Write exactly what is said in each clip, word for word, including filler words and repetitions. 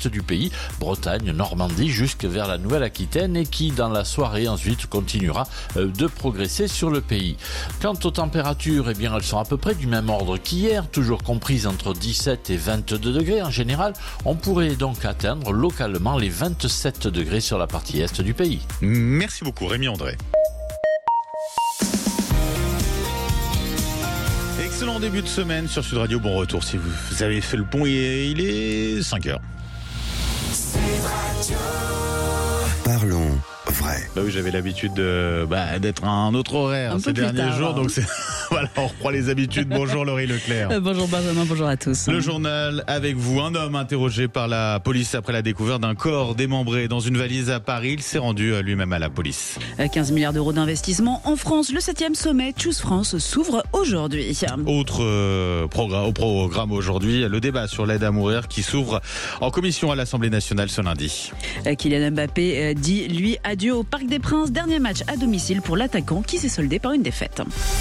l'est du pays, Bretagne, Normandie, jusque vers la Nouvelle-Aquitaine, et qui, dans la soirée, ensuite, continuera de progresser sur le pays. Quant aux températures, eh bien, elles sont à peu près du même ordre qu'hier, toujours comprises entre dix-sept et vingt-deux degrés en général. On pourrait donc atteindre localement les vingt-sept degrés sur la partie est du pays. Merci beaucoup, Rémi André. Excellent début de semaine sur Sud Radio. Bon retour si vous avez fait le pont. Et il est cinq heures. Parlons vrai. Bah oui, j'avais l'habitude de, bah, d'être à un autre horaire un ces derniers tard, jours. hein. Donc c'est, voilà, on reprend les habitudes. Bonjour Laurie Leclerc. Euh, bonjour Benjamin, bonjour à tous. Le journal avec vous. Un homme interrogé par la police après la découverte d'un corps démembré dans une valise à Paris. Il s'est rendu lui-même à la police. quinze milliards d'euros d'investissement en France. Le septième sommet Choose France s'ouvre aujourd'hui. Autre euh, programme, au programme aujourd'hui, le débat sur l'aide à mourir qui s'ouvre en commission à l'Assemblée nationale ce lundi. Euh, Kylian Mbappé euh, dit lui adieu au Parc des Princes. Dernier match à domicile pour l'attaquant qui s'est soldé par une défaite.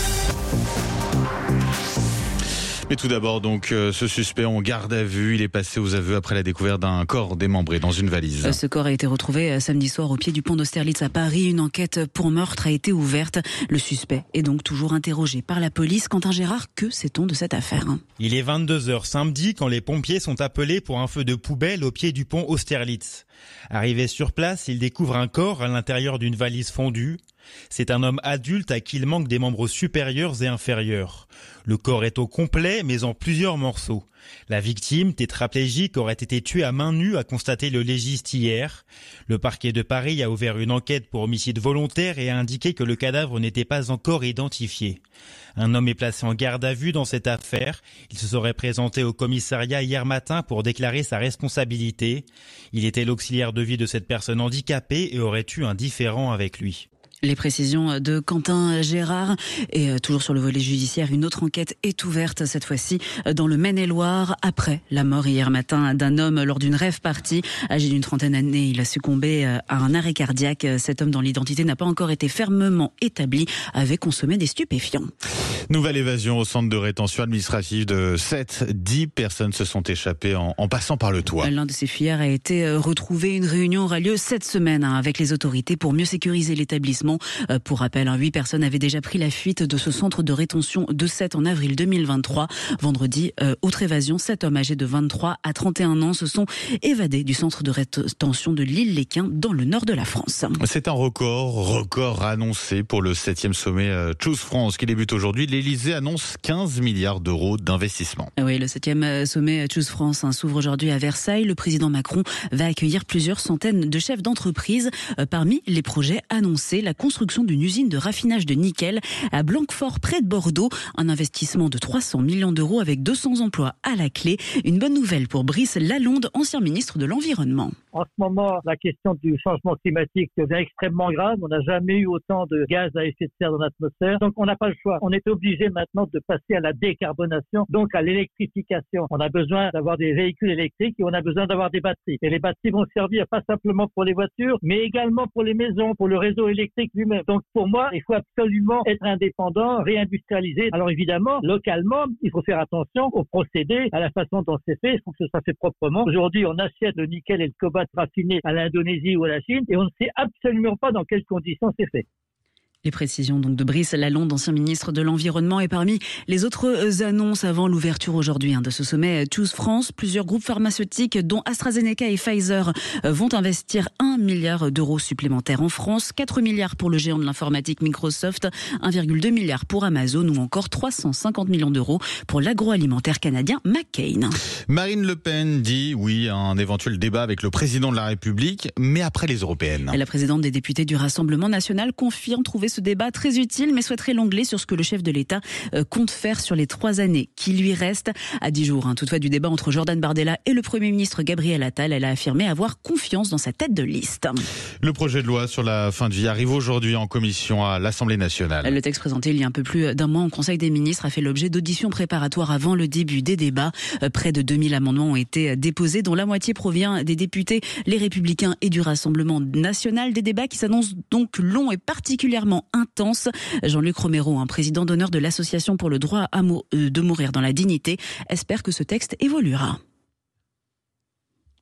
Mais tout d'abord, donc, euh, ce suspect en garde à vue, il est passé aux aveux après la découverte d'un corps démembré dans une valise. Ce corps a été retrouvé euh, samedi soir au pied du pont d'Austerlitz à Paris. Une enquête pour meurtre a été ouverte. Le suspect est donc toujours interrogé par la police. Quentin Gérard, que sait-on de cette affaire ? Il est vingt-deux heures samedi quand les pompiers sont appelés pour un feu de poubelle au pied du pont Austerlitz. Arrivé sur place, ils découvrent un corps à l'intérieur d'une valise fondue. C'est un homme adulte à qui il manque des membres supérieurs et inférieurs. Le corps est au complet, mais en plusieurs morceaux. La victime, tétraplégique, aurait été tuée à main nue, a constaté le légiste hier. Le parquet de Paris a ouvert une enquête pour homicide volontaire et a indiqué que le cadavre n'était pas encore identifié. Un homme est placé en garde à vue dans cette affaire. Il se serait présenté au commissariat hier matin pour déclarer sa responsabilité. Il était l'auxiliaire de vie de cette personne handicapée et aurait eu un différend avec lui. Les précisions de Quentin Gérard. Et toujours sur le volet judiciaire, une autre enquête est ouverte, cette fois-ci dans le Maine-et-Loire, après la mort hier matin d'un homme lors d'une rave party. Âgé d'une trentaine d'années, il a succombé à un arrêt cardiaque. Cet homme, dont l'identité n'a pas encore été fermement établie, avait consommé des stupéfiants. Nouvelle évasion au centre de rétention administrative de sept. dix personnes se sont échappées en, en passant par le toit. L'un de ces fuyards a été retrouvé. Une réunion aura lieu cette semaine hein, avec les autorités pour mieux sécuriser l'établissement. Pour rappel, huit personnes avaient déjà pris la fuite de ce centre de rétention de Sète en avril deux mille vingt-trois. Vendredi, euh, autre évasion, sept hommes âgés de vingt-trois à trente et un ans se sont évadés du centre de rétention de l'Île-les-Quins dans le nord de la France. C'est un record, record annoncé pour le septième sommet Choose France qui débute aujourd'hui. L'Élysée annonce quinze milliards d'euros d'investissement. Oui, le septième sommet Choose France hein, s'ouvre aujourd'hui à Versailles. Le président Macron va accueillir plusieurs centaines de chefs d'entreprise. Euh, parmi les projets annoncés, la construction d'une usine de raffinage de nickel à Blanquefort, près de Bordeaux. Un investissement de trois cents millions d'euros avec deux cents emplois à la clé. Une bonne nouvelle pour Brice Lalonde, ancien ministre de l'Environnement. En ce moment, la question du changement climatique devient extrêmement grave. On n'a jamais eu autant de gaz à effet de serre dans l'atmosphère. Donc, on n'a pas le choix. On est obligé maintenant de passer à la décarbonation, donc à l'électrification. On a besoin d'avoir des véhicules électriques et on a besoin d'avoir des batteries. Et les batteries vont servir pas simplement pour les voitures, mais également pour les maisons, pour le réseau électrique lui-même. Donc, pour moi, il faut absolument être indépendant, réindustrialisé. Alors, évidemment, localement, il faut faire attention aux procédés, à la façon dont c'est fait. Il faut que ça soit fait proprement. Aujourd'hui, on achète le nickel et le cobalt raffinés à l'Indonésie ou à la Chine et on ne sait absolument pas dans quelles conditions c'est fait. Les précisions donc de Brice Lalonde, ancien ministre de l'Environnement. Et parmi les autres annonces avant l'ouverture aujourd'hui hein, de ce sommet Choose France, plusieurs groupes pharmaceutiques dont AstraZeneca et Pfizer vont investir un milliard d'euros supplémentaires en France, quatre milliards pour le géant de l'informatique Microsoft, un virgule deux milliard pour Amazon ou encore trois cent cinquante millions d'euros pour l'agroalimentaire canadien McCain. Marine Le Pen dit oui à un éventuel débat avec le président de la République, mais après les européennes. Et la présidente des députés du Rassemblement national confirme trouver ce débat très utile, mais souhaiterait l'ongler sur ce que le chef de l'État compte faire sur les trois années qui lui restent. À dix jours, hein, toutefois, du débat entre Jordan Bardella et le Premier ministre Gabriel Attal, elle a affirmé avoir confiance dans sa tête de liste. Le projet de loi sur la fin de vie arrive aujourd'hui en commission à l'Assemblée nationale. Le texte présenté il y a un peu plus d'un mois en Conseil des ministres a fait l'objet d'auditions préparatoires avant le début des débats. Près de deux mille amendements ont été déposés, dont la moitié provient des députés Les Républicains et du Rassemblement national. Des débats qui s'annoncent donc longs et particulièrement intense. Jean-Luc Romero, un président d'honneur de l'Association pour le droit à mou- euh, de mourir dans la dignité, espère que ce texte évoluera.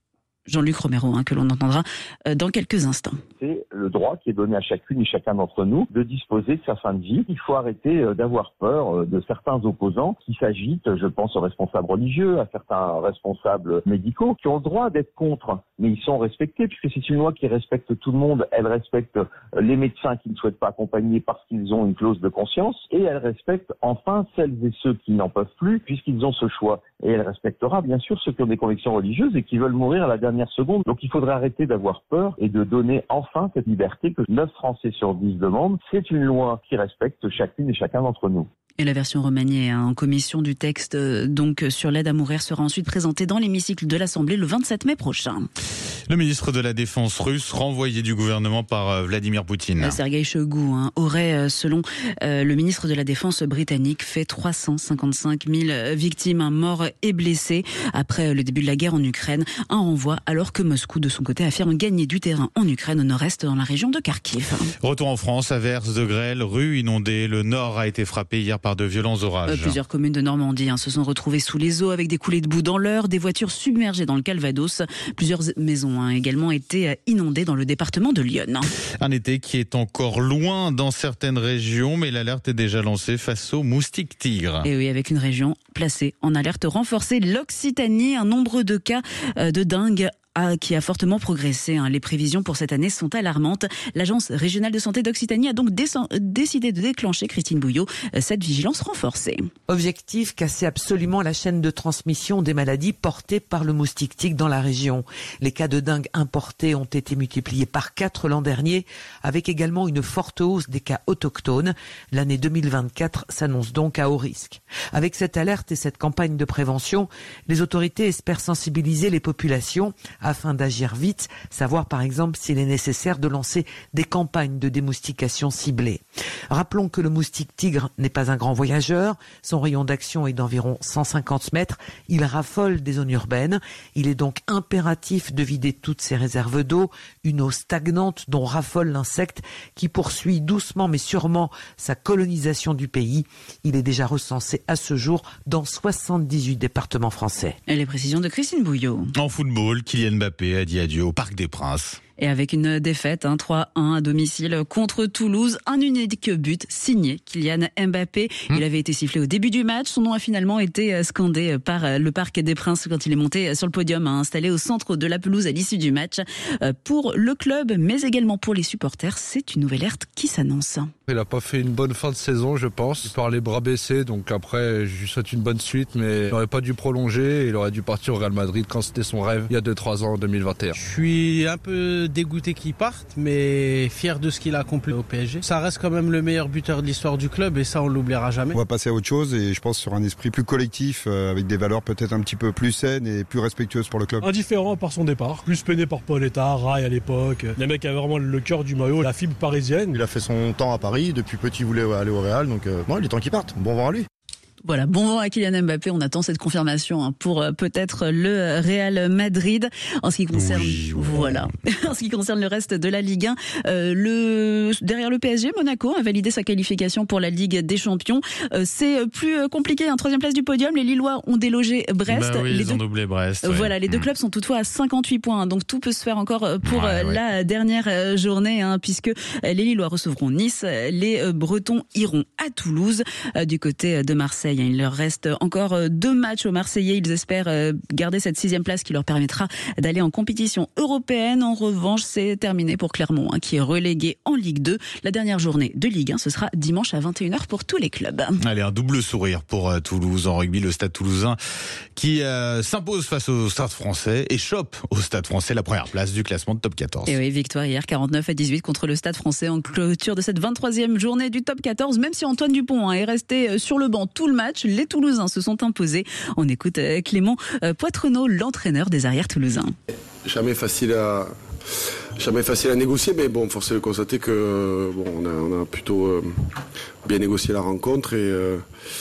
Jean-Luc Romero, hein, que l'on entendra dans quelques instants. C'est le droit qui est donné à chacune et chacun d'entre nous de disposer de sa fin de vie. Il faut arrêter d'avoir peur de certains opposants qui s'agitent, je pense aux responsables religieux, à certains responsables médicaux, qui ont le droit d'être contre, mais ils sont respectés, puisque c'est une loi qui respecte tout le monde. Elle respecte les médecins qui ne souhaitent pas accompagner parce qu'ils ont une clause de conscience, et elle respecte enfin celles et ceux qui n'en peuvent plus, puisqu'ils ont ce choix. Et elle respectera bien sûr ceux qui ont des convictions religieuses et qui veulent mourir à la dernière seconde. Donc il faudrait arrêter d'avoir peur et de donner enfin cette liberté que neuf Français sur dix demandent. C'est une loi qui respecte chacune et chacun d'entre nous. Et la version remaniée hein, en commission du texte donc sur l'aide à mourir sera ensuite présentée dans l'hémicycle de l'Assemblée le vingt-sept mai prochain. Le ministre de la Défense russe renvoyé du gouvernement par Vladimir Poutine. Sergueï Shoigu hein, aurait, selon euh, le ministre de la Défense britannique, fait trois cent cinquante-cinq mille victimes, hein, morts et blessés après le début de la guerre en Ukraine. Un renvoi alors que Moscou, de son côté, affirme gagner du terrain en Ukraine au nord-est dans la région de Kharkiv. Retour en France, averses de grêle, rues inondées. Le nord a été frappé hier par de violents orages. Euh, plusieurs communes de Normandie hein, se sont retrouvées sous les eaux avec des coulées de boue dans l'Eure, des voitures submergées dans le Calvados. Plusieurs maisons ont hein, également été inondées dans le département de Lyon. Un été qui est encore loin dans certaines régions, mais l'alerte est déjà lancée face aux moustiques tigres. Et oui, avec une région placée en alerte renforcée, l'Occitanie, un nombre de cas de dengue qui a fortement progressé. Les prévisions pour cette année sont alarmantes. L'Agence régionale de santé d'Occitanie a donc décidé de déclencher, Christine Bouillot, cette vigilance renforcée. Objectif, casser absolument la chaîne de transmission des maladies portées par le moustique tigre dans la région. Les cas de dengue importés ont été multipliés par quatre l'an dernier, avec également une forte hausse des cas autochtones. L'année deux mille vingt-quatre s'annonce donc à haut risque. Avec cette alerte et cette campagne de prévention, les autorités espèrent sensibiliser les populations afin d'agir vite, savoir par exemple s'il est nécessaire de lancer des campagnes de démoustication ciblées. Rappelons que le moustique tigre n'est pas un grand voyageur, son rayon d'action est d'environ cent cinquante mètres, il raffole des zones urbaines, il est donc impératif de vider toutes ses réserves d'eau, une eau stagnante dont raffole l'insecte qui poursuit doucement mais sûrement sa colonisation du pays. Il est déjà recensé à ce jour dans soixante-dix-huit départements français. Et les précisions de Christine Bouillot. En football, Kylian Mbappé a dit adieu au Parc des Princes. Et avec une défaite, hein, trois un à domicile contre Toulouse, un unique but signé Kylian Mbappé. Mmh. Il avait été sifflé au début du match. Son nom a finalement été scandé par le Parc des Princes quand il est monté sur le podium, hein, installé au centre de la pelouse à l'issue du match. Pour le club, mais également pour les supporters, c'est une nouvelle ère qui s'annonce. Il n'a pas fait une bonne fin de saison, je pense. Il part les bras baissés, donc après, je lui souhaite une bonne suite, mais il n'aurait pas dû prolonger. Il aurait dû partir au Real Madrid quand c'était son rêve, il y a deux trois ans, en deux mille vingt et un. Je suis un peu dégoûté qu'il parte, mais fier de ce qu'il a accompli au P S G. Ça reste quand même le meilleur buteur de l'histoire du club et ça, on l'oubliera jamais. On va passer à autre chose et je pense sur un esprit plus collectif, avec des valeurs peut-être un petit peu plus saines et plus respectueuses pour le club. Indifférent par son départ, plus peiné par Pauletta, Rai à l'époque. Le mec a vraiment le cœur du maillot, la fibre parisienne. Il a fait son temps à Paris, depuis petit il voulait aller au Real, donc euh, bon, il est temps qu'il parte. Bon vent à lui. Voilà, bon vent à Kylian Mbappé. On attend cette confirmation hein, pour euh, peut-être le Real Madrid. En ce qui concerne, oui, oui. voilà, en ce qui concerne le reste de la Ligue un, euh, le derrière le P S G, Monaco a validé sa qualification pour la Ligue des Champions. Euh, c'est plus compliqué. Un troisième place du podium. Les Lillois ont délogé Brest. Bah oui, les ils deux... ont doublé Brest. Ouais. Voilà, les deux mmh. clubs sont toutefois à cinquante-huit points. Hein, donc tout peut se faire encore pour ouais, la ouais. dernière journée, hein, puisque les Lillois recevront Nice, les Bretons iront à Toulouse. Euh, du côté de Marseille, hein, il leur reste encore deux matchs aux Marseillais. Ils espèrent garder cette sixième place qui leur permettra d'aller en compétition européenne. En revanche, c'est terminé pour Clermont, hein, qui est relégué en Ligue deux. La dernière journée de Ligue un, ce sera dimanche à vingt et une heures pour tous les clubs. Allez, un double sourire pour euh, Toulouse en rugby. Le Stade Toulousain qui euh, s'impose face au Stade Français et chope au Stade Français la première place du classement de top quatorze. Et oui, victoire hier quarante-neuf à dix-huit contre le Stade Français en clôture de cette vingt-troisième journée du top quatorze. Même si Antoine Dupont hein, est resté sur le banc tout le match, les Toulousains se sont imposés. On écoute Clément Poitrenaud, l'entraîneur des arrières toulousains. Jamais facile à, jamais facile à négocier, mais bon, force est de constater que bon, on a, on a plutôt euh, bien négocié la rencontre et, euh,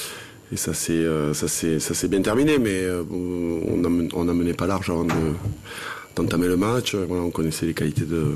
et ça s'est, euh, ça s'est, ça s'est bien terminé, mais euh, on a, on a mené pas large avant de, d'entamer le match. Voilà, on connaissait les qualités de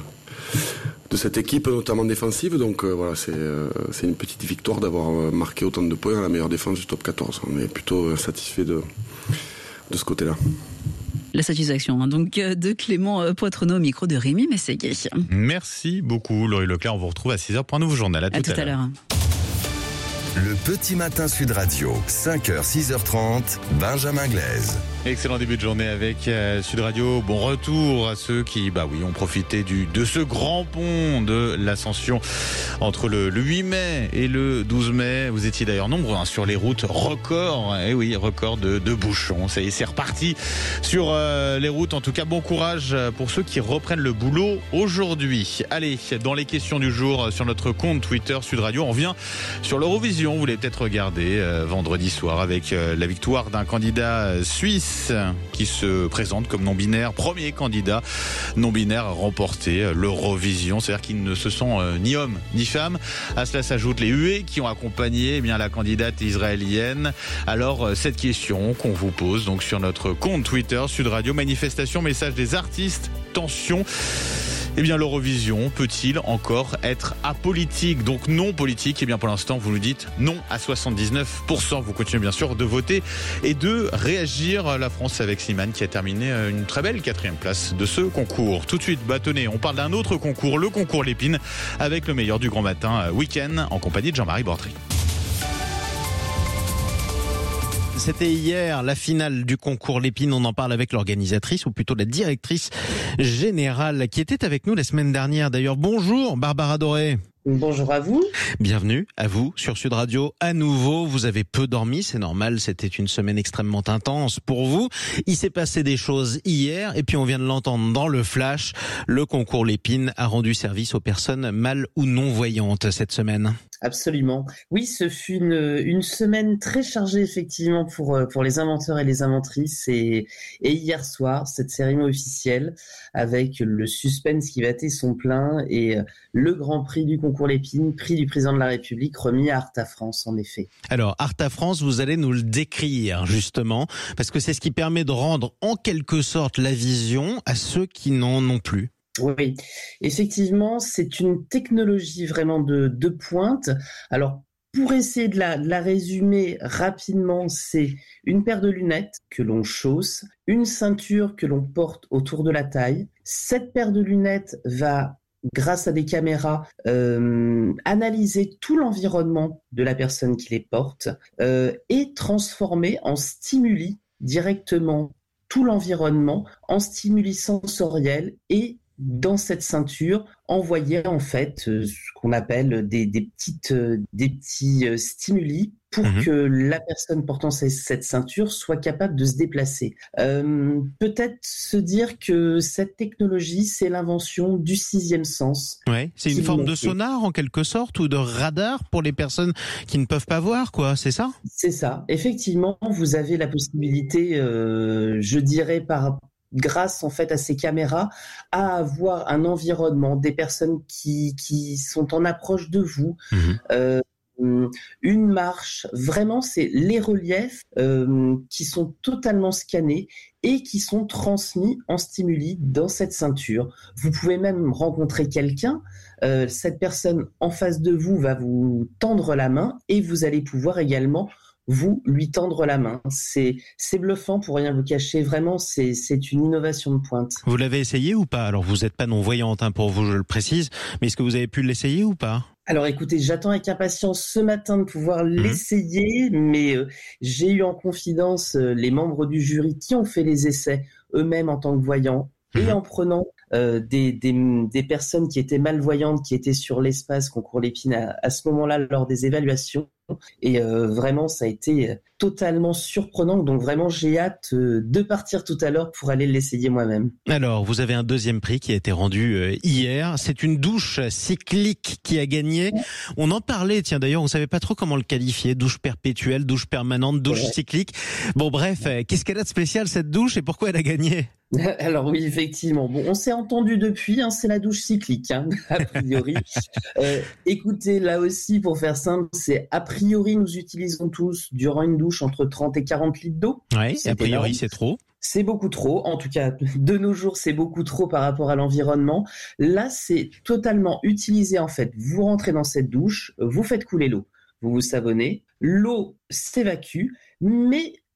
de cette équipe, notamment défensive. Donc euh, voilà, c'est, euh, c'est une petite victoire d'avoir marqué autant de points à la meilleure défense du top quatorze. On est plutôt satisfait de, de ce côté-là. la satisfaction. Hein. Donc de Clément Poitrenaud au micro de Rémi Mességuet. Merci beaucoup Laurie Leclerc. On vous retrouve à six heures pour un nouveau journal. À tout à, à, tout à l'heure. l'heure. Le Petit Matin Sud Radio, cinq heures, six heures trente, Benjamin Glaise. Excellent début de journée avec euh, Sud Radio. Bon retour à ceux qui, bah oui, ont profité du, de ce grand pont de l'Ascension entre le, le huit mai et le douze mai. Vous étiez d'ailleurs nombreux hein, sur les routes. Record, eh oui, record de, de bouchons. Ça y est, c'est reparti sur euh, les routes. En tout cas, bon courage pour ceux qui reprennent le boulot aujourd'hui. Allez, dans les questions du jour sur notre compte Twitter Sud Radio, on revient sur l'Eurovision. Vous l'avez peut-être regardé euh, vendredi soir avec euh, la victoire d'un candidat suisse qui se présente comme non-binaire, premier candidat non-binaire à remporter l'Eurovision, c'est-à-dire qu'ils ne se sont euh, ni hommes ni femmes. À cela s'ajoutent les huées qui ont accompagné eh bien la candidate israélienne. Alors euh, cette question qu'on vous pose donc sur notre compte Twitter Sud Radio, manifestation, message des artistes, tension. Eh bien, l'Eurovision peut-il encore être apolitique, donc non politique? Eh bien, pour l'instant, vous nous dites non à soixante-dix-neuf pour cent. Vous continuez bien sûr de voter et de réagir. La France avec Slimane qui a terminé une très belle quatrième place de ce concours. Tout de suite, bah tenez, on parle d'un autre concours, le concours Lépine, avec le meilleur du grand matin week-end en compagnie de Jean-Marie Bordry. C'était hier la finale du concours Lépine. On en parle avec l'organisatrice, ou plutôt la directrice générale, qui était avec nous la semaine dernière. D'ailleurs, bonjour Barbara Doré. Bonjour à vous. Bienvenue à vous sur Sud Radio. À nouveau, vous avez peu dormi, c'est normal, c'était une semaine extrêmement intense pour vous. Il s'est passé des choses hier, et puis on vient de l'entendre dans le flash. Le concours Lépine a rendu service aux personnes mal ou non-voyantes cette semaine. Absolument. Oui, ce fut une, une semaine très chargée effectivement pour, pour les inventeurs et les inventrices. Et, et hier soir, cette cérémonie officielle avec le suspense qui battait son plein et le grand prix du concours Lépine, prix du président de la République, remis à Arta France en effet. Alors Arta France, vous allez nous le décrire justement, parce que c'est ce qui permet de rendre en quelque sorte la vision à ceux qui n'en ont plus. Oui, effectivement, c'est une technologie vraiment de, de pointe. Alors, pour essayer de la, de la résumer rapidement, c'est une paire de lunettes que l'on chausse, une ceinture que l'on porte autour de la taille. Cette paire de lunettes va, grâce à des caméras, euh, analyser tout l'environnement de la personne qui les porte euh, et transformer en stimuli directement tout l'environnement, en stimuli sensoriels et dans cette ceinture, envoyer en fait euh, ce qu'on appelle des, des, petites, euh, des petits euh, stimuli pour mmh. que la personne portant cette ceinture soit capable de se déplacer. Euh, peut-être se dire que cette technologie, c'est l'invention du sixième sens. Ouais, c'est une forme de sonar en quelque sorte, ou de radar pour les personnes qui ne peuvent pas voir, quoi, c'est ça ? C'est ça. Effectivement, vous avez la possibilité, euh, je dirais, par grâce en fait à ces caméras, à avoir un environnement, des personnes qui, qui sont en approche de vous, mmh. euh, une marche, vraiment c'est les reliefs euh, qui sont totalement scannés et qui sont transmis en stimuli dans cette ceinture. Vous pouvez même rencontrer quelqu'un, euh, cette personne en face de vous va vous tendre la main et vous allez pouvoir également vous lui tendre la main. C'est, c'est bluffant, pour rien vous cacher. Vraiment, c'est, c'est une innovation de pointe. Vous l'avez essayé ou pas ? Alors, vous n'êtes pas non-voyante, hein, pour vous, je le précise, mais est-ce que vous avez pu l'essayer ou pas ? Alors, écoutez, j'attends avec impatience ce matin de pouvoir mmh. l'essayer, mais euh, j'ai eu en confidence euh, les membres du jury qui ont fait les essais eux-mêmes en tant que voyants mmh. et en prenant euh, des, des, des personnes qui étaient malvoyantes, qui étaient sur l'espace concours Lépine à, à ce moment-là lors des évaluations. Et euh, vraiment, ça a été totalement surprenant. Donc vraiment, j'ai hâte euh, de partir tout à l'heure pour aller l'essayer moi-même. Alors, vous avez un deuxième prix qui a été rendu euh, hier. C'est une douche cyclique qui a gagné. On en parlait, tiens, d'ailleurs, on savait pas trop comment le qualifier. Douche perpétuelle, douche permanente, douche ouais. cyclique. Bon, bref, euh, qu'est-ce qu'elle a de spécial, cette douche, et pourquoi elle a gagné ? Alors oui, effectivement. Bon, on s'est entendu depuis, hein, c'est la douche cyclique, hein, a priori. euh, écoutez, là aussi, pour faire simple, c'est a priori, nous utilisons tous, durant une douche, entre trente et quarante litres d'eau. Oui, a priori, énorme. C'est trop. C'est beaucoup trop. En tout cas, de nos jours, c'est beaucoup trop par rapport à l'environnement. Là, c'est totalement utilisé, en fait. Vous rentrez dans cette douche, vous faites couler l'eau. Vous vous savonnez, l'eau s'évacue, mais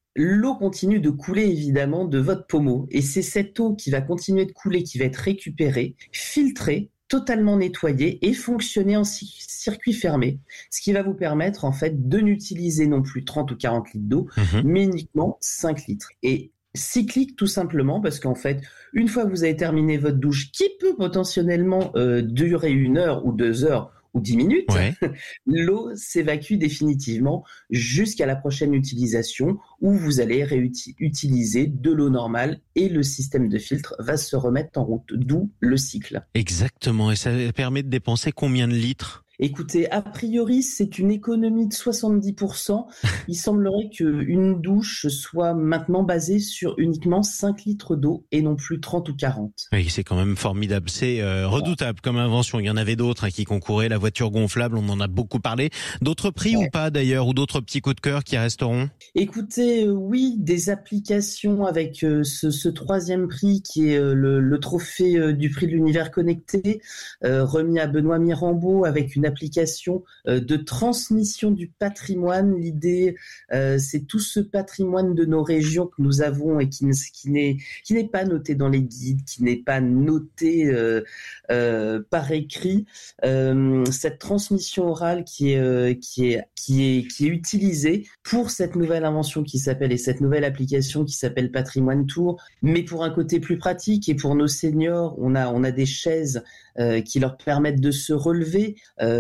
l'eau continue de couler évidemment de votre pommeau. Et c'est cette eau qui va continuer de couler, qui va être récupérée, filtrée, totalement nettoyée et fonctionner en circuit fermé. Ce qui va vous permettre en fait de n'utiliser non plus trente ou quarante litres d'eau, mmh. mais uniquement cinq litres. Et cyclique tout simplement parce qu'en fait, une fois que vous avez terminé votre douche, qui peut potentiellement euh, durer une heure ou deux heures ou dix minutes, ouais. l'eau s'évacue définitivement jusqu'à la prochaine utilisation où vous allez réutiliser de l'eau normale et le système de filtre va se remettre en route, d'où le cycle. Exactement, et ça permet de dépenser combien de litres ? Écoutez, a priori, c'est une économie de soixante-dix pour cent. Il semblerait qu'une douche soit maintenant basée sur uniquement cinq litres d'eau et non plus trente ou quarante. Oui, c'est quand même formidable. C'est euh, redoutable comme invention. Il y en avait d'autres hein, qui concouraient. La voiture gonflable, on en a beaucoup parlé. D'autres prix ouais. ou pas d'ailleurs, ou d'autres petits coups de cœur qui resteront ? Écoutez, euh, oui, des applications avec euh, ce, ce troisième prix qui est euh, le, le trophée euh, du prix de l'univers connecté, euh, remis à Benoît Mirambeau avec une application euh, de transmission du patrimoine. L'idée, euh, c'est tout ce patrimoine de nos régions que nous avons et qui, qui n'est qui n'est pas noté dans les guides, qui n'est pas noté euh, euh, par écrit. Euh, cette transmission orale qui est euh, qui est qui est qui est utilisée pour cette nouvelle invention qui s'appelle et cette nouvelle application qui s'appelle Patrimoine Tour. Mais pour un côté plus pratique et pour nos seniors, on a on a des chaises euh, qui leur permettent de se relever.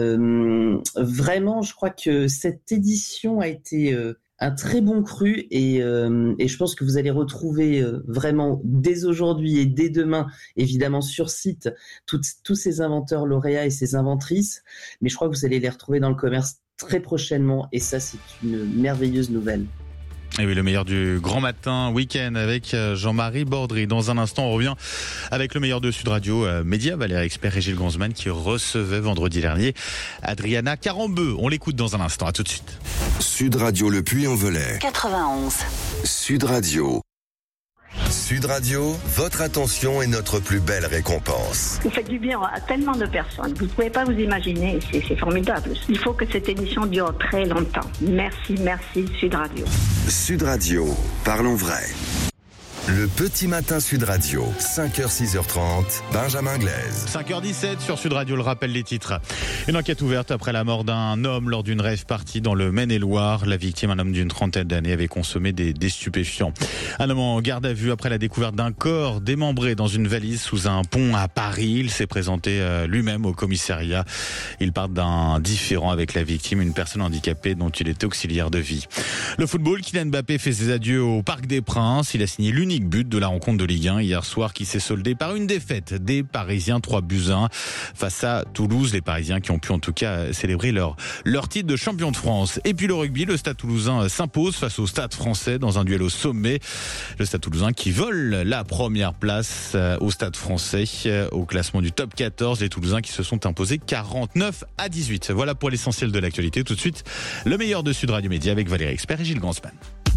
Euh, vraiment, je crois que cette édition a été euh, un très bon cru et, euh, et je pense que vous allez retrouver euh, vraiment dès aujourd'hui et dès demain, évidemment sur site, toutes, tous ces inventeurs lauréats et ces inventrices. Mais je crois que vous allez les retrouver dans le commerce très prochainement et ça, c'est une merveilleuse nouvelle. Et oui, le meilleur du grand matin week-end avec Jean-Marie Bordry. Dans un instant, on revient avec le meilleur de Sud Radio euh, Média, Valérie Expert et Gilles Gonzman qui recevait vendredi dernier Adriana Carambeu. On l'écoute dans un instant. À tout de suite. Sud Radio Le Puy-en-Velay. quatre-vingt-onze. Sud Radio. Sud Radio, votre attention est notre plus belle récompense. Vous faites du bien à tellement de personnes. Vous ne pouvez pas vous imaginer, c'est, c'est formidable. Il faut que cette émission dure très longtemps. Merci, merci Sud Radio. Sud Radio, parlons vrai. Le petit matin Sud Radio, cinq heures six heures trente, Benjamin Glaise. cinq heures dix-sept sur Sud Radio, le rappel des titres. Une enquête ouverte après la mort d'un homme lors d'une rave party dans le Maine-et-Loire. La victime, un homme d'une trentaine d'années, avait consommé des, des stupéfiants. Un homme en garde à vue après la découverte d'un corps démembré dans une valise sous un pont à Paris. Il s'est présenté lui-même au commissariat. Il part d'un différend avec la victime, une personne handicapée dont il était auxiliaire de vie. Le football, Kylian Mbappé fait ses adieux au Parc des Princes. Il a signé l'unique but de la rencontre de Ligue un hier soir qui s'est soldée par une défaite des Parisiens, trois buts à un face à Toulouse. Les Parisiens qui ont pu en tout cas célébrer leur, leur titre de champion de France. Et puis le rugby, le Stade Toulousain s'impose face au Stade Français dans un duel au sommet. Le Stade Toulousain qui vole la première place au Stade Français au classement du top quatorze. Les Toulousains qui se sont imposés quarante-neuf à dix-huit. Voilà pour l'essentiel de l'actualité. Tout de suite, le meilleur de Sud Radio Média avec Valérie Expert et Gilles Gonzman.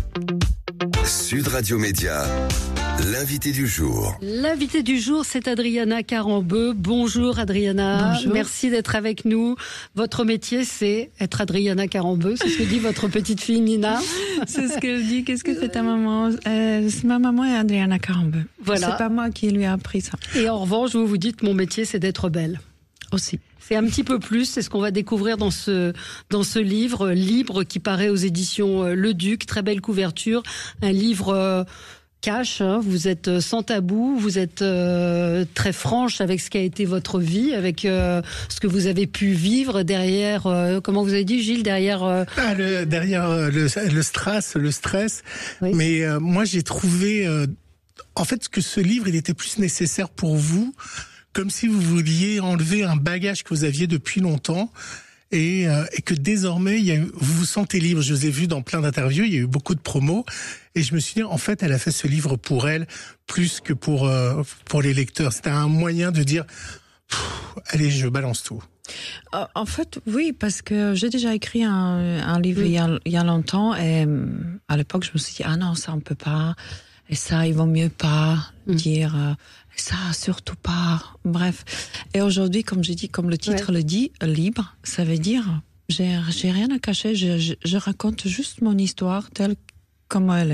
Sud Radio Média, l'invité du jour. L'invité du jour, c'est Adriana Carambeu. Bonjour Adriana. Bonjour. Merci d'être avec nous. Votre métier, c'est être Adriana Carambeu. C'est ce que dit votre petite fille Nina. C'est ce qu'elle dit. Qu'est-ce que c'est ta maman? euh, Ma maman est Adriana Carambeu. Voilà. C'est pas moi qui lui ai appris ça. Et en revanche, vous vous dites, mon métier, c'est d'être belle. Aussi. C'est un petit peu plus, c'est ce qu'on va découvrir dans ce dans ce livre Libre qui paraît aux éditions Le Duc, très belle couverture, un livre euh, cash, hein, vous êtes sans tabou, vous êtes euh, très franche avec ce qu'a été votre vie, avec euh, ce que vous avez pu vivre derrière, euh, comment vous avez dit Gilles, derrière... Euh... Ah, le, derrière euh, le, le stress, le stress, oui. Mais euh, moi j'ai trouvé, euh, en fait que ce livre il était plus nécessaire pour vous, comme si vous vouliez enlever un bagage que vous aviez depuis longtemps et, euh, et que désormais il y a, vous vous sentez libre. Je vous ai vu dans plein d'interviews, il y a eu beaucoup de promos et je me suis dit en fait elle a fait ce livre pour elle plus que pour euh, pour les lecteurs. C'était un moyen de dire allez je balance tout. En fait, oui, parce que j'ai déjà écrit un, un livre oui. il, y a, il y a longtemps et à l'époque je me suis dit ah non ça on peut pas et ça il vaut mieux pas mm. dire. Euh, Ça, surtout pas. Bref. Et aujourd'hui, comme j'ai dit, comme le titre ouais. le dit, libre, ça veut dire, j'ai, j'ai rien à cacher, je, je, je raconte juste mon histoire telle comme elle est.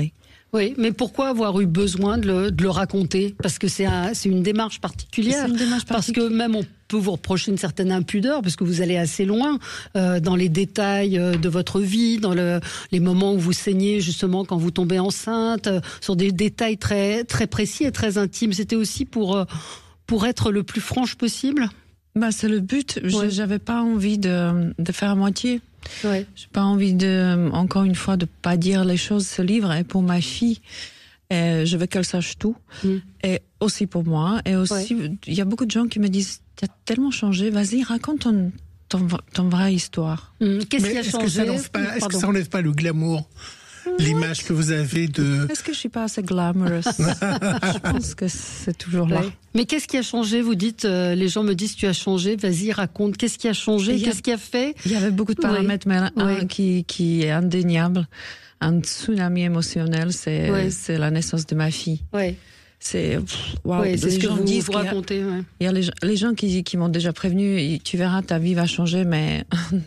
Oui, mais pourquoi avoir eu besoin de le, de le raconter ? Parce que c'est, un, c'est une démarche particulière. C'est une démarche particulière. Parce que même on peut vous reprocher une certaine impudeur, parce que vous allez assez loin euh, dans les détails euh, de votre vie, dans le, les moments où vous saignez justement quand vous tombez enceinte, euh, sur des détails très très précis et très intimes. C'était aussi pour euh, pour être le plus franche possible. Bah c'est le but. Ouais. J'avais pas envie de de faire à moitié. Ouais. J'ai pas envie de, encore une fois, de pas dire les choses. Ce livre est pour ma fille. Et je veux qu'elle sache tout. Mm. Et aussi pour moi. Et aussi, il ouais. y a beaucoup de gens qui me disent, tu as tellement changé, vas-y, raconte ton, ton, ton vraie histoire. Mm. Qu'est-ce Mais qui a est-ce changé? Que ça n'enlève pas, est-ce que ça n'enlève pas le glamour? L'image que vous avez de... Est-ce que je suis pas assez glamorous? Je pense que c'est toujours là. Ouais. Mais qu'est-ce qui a changé? Vous dites, euh, les gens me disent, tu as changé, vas-y, raconte. Qu'est-ce qui a changé? A, qu'est-ce qui a fait? Il y avait beaucoup de paramètres, oui. mais un oui. qui, qui est indéniable. Un tsunami émotionnel, c'est, oui. c'est la naissance de ma fille. Oui. C'est, wow, oui, c'est ce que vous, disent vous racontez. Il y a, ouais. il y a les, les gens qui, qui m'ont déjà prévenu, tu verras, ta vie va changer, mais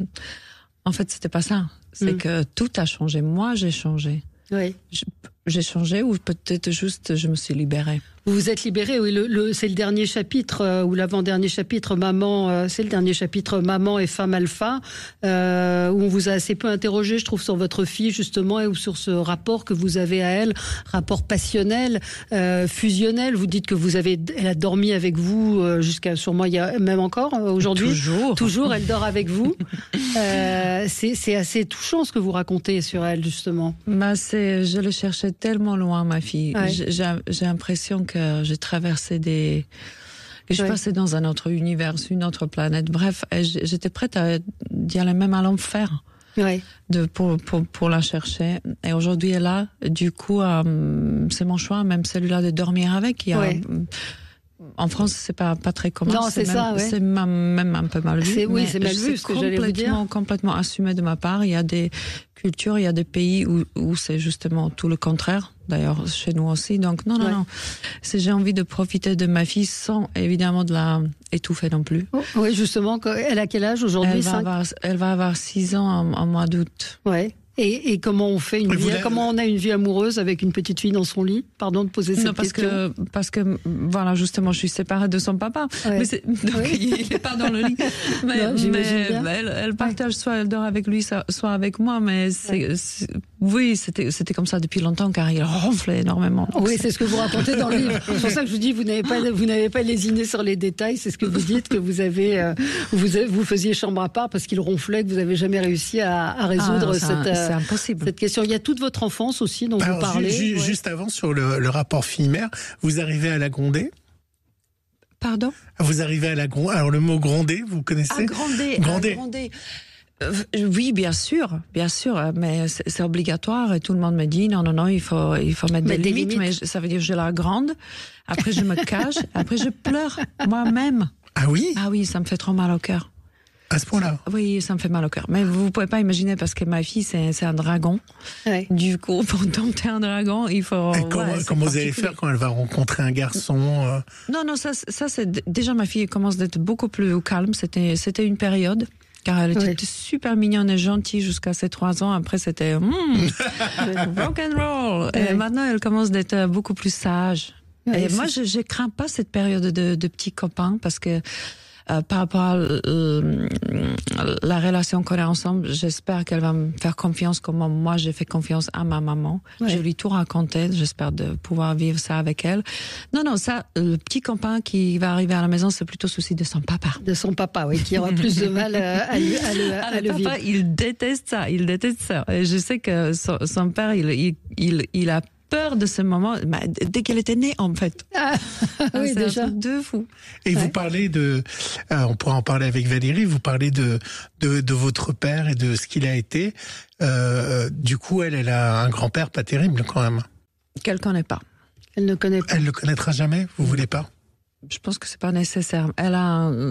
en fait, c'était pas ça. C'est mm. que tout a changé. Moi, j'ai changé. Oui. J'ai changé ou peut-être juste je me suis libérée. Vous vous êtes libérée, oui. Le, le, c'est le dernier chapitre euh, ou l'avant-dernier chapitre, Maman. Euh, c'est le dernier chapitre, Maman et Femme Alpha, euh, où on vous a assez peu interrogé, je trouve, sur votre fille justement et ou sur ce rapport que vous avez à elle, rapport passionnel, euh, fusionnel. Vous dites que vous avez, elle a dormi avec vous euh, jusqu'à sûrement il y a même encore euh, aujourd'hui. Toujours. Toujours, elle dort avec vous. euh, c'est, c'est assez touchant ce que vous racontez sur elle justement. Bah c'est, je le cherchais tellement loin, ma fille. Ouais. J'ai, j'ai l'impression que que j'ai traversé des... que je ouais. passais dans un autre univers, une autre planète. Bref, j'étais prête à d'y aller même à l'enfer ouais. de, pour, pour, pour la chercher. Et aujourd'hui, elle est là. Du coup, euh, c'est mon choix, même celui-là de dormir avec. Il y a... ouais. En France, c'est pas pas très commun. Non, c'est, c'est même, ça. Ouais. C'est même, même un peu mal vu. C'est, oui, c'est mal vu. Ce que j'allais vous dire. Complètement assumé de ma part. Il y a des cultures, il y a des pays où, où c'est justement tout le contraire. D'ailleurs, chez nous aussi. Donc non, non, ouais. non. C'est, j'ai envie de profiter de ma fille sans évidemment de la étouffer non plus. Oh, oui, justement. Elle a quel âge aujourd'hui? Elle va avoir, elle va avoir six ans en, en mois d'août. Ouais. Et, et comment on fait une vie, comment on a une vie amoureuse avec une petite fille dans son lit? Pardon de poser cette non, parce question. Que, parce que, voilà, justement, je suis séparée de son papa. Ouais. Mais c'est, donc, oui. il n'est pas dans le lit. Mais, non, mais elle, elle partage, ouais. soit elle dort avec lui, soit avec moi, mais c'est, ouais. c'est oui, c'était, c'était comme ça depuis longtemps, car il ronflait énormément. Donc oui, c'est... c'est ce que vous racontez dans le livre. C'est pour ça que je vous dis, vous n'avez pas, vous n'avez pas lésiné sur les détails. C'est ce que vous dites, que vous avez, euh, vous, avez, vous faisiez chambre à part parce qu'il ronflait, que vous n'avez jamais réussi à, à résoudre ah, c'est cette, un, c'est impossible. cette question. Il y a toute votre enfance aussi dont Alors, vous parlez. Ju- ju- ouais. Juste avant, sur le, le rapport fille-mère, vous arrivez à la gronder? Pardon? Vous arrivez à la gronder. Alors, le mot gronder, vous connaissez? Ah, gronder. Gronder. Ah, gronder. Euh, oui, bien sûr, bien sûr, mais c'est, c'est obligatoire et tout le monde me dit non, non, non, il faut, il faut mettre, mettre des, des limites, limites, mais ça veut dire que je la grande. Après, je me cache, après, je pleure moi-même. Ah oui? Ah oui, ça me fait trop mal au cœur. À ce point-là? Oui, ça me fait mal au cœur. Mais vous pouvez pas imaginer parce que ma fille, c'est, c'est un dragon. Ouais. Du coup, pour dompter un dragon, il faut... Et comment, ouais, comment vous allez faire quand elle va rencontrer un garçon? euh... Non, non, ça, ça c'est... Déjà, ma fille commence d'être beaucoup plus calme. C'était, c'était une période... Car elle était ouais. super mignonne et gentille jusqu'à ses trois ans. Après, c'était mm, rock and roll. Ouais. Et maintenant, elle commence d'être beaucoup plus sage. Ouais, et moi, je, je crains pas cette période de, de petits copains parce que euh, par rapport à euh, la relation qu'on a ensemble, j'espère qu'elle va me faire confiance comme moi j'ai fait confiance à ma maman. Ouais. Je lui ai tout raconté. J'espère de pouvoir vivre ça avec elle. Non, non, ça, le petit copain qui va arriver à la maison, c'est plutôt souci de son papa. De son papa, oui, qui aura plus de mal à, à, le, à le, à ah, le papa, vivre. Il déteste ça, il déteste ça. Et je sais que son, son père, il, il, il, il a peur de ce moment, bah, dès qu'elle était née, en fait. Ah, oui, c'est déjà. Un truc de fou. Et ouais. vous parlez de, euh, on pourra en parler avec Valérie, vous parlez de, de, de votre père et de ce qu'il a été. Euh, du coup, elle, elle a un grand-père pas terrible, quand même. Qu'elle connaît pas. Elle ne connaît pas. Elle le connaîtra jamais, vous voulez pas? Je pense que c'est pas nécessaire. Elle a un,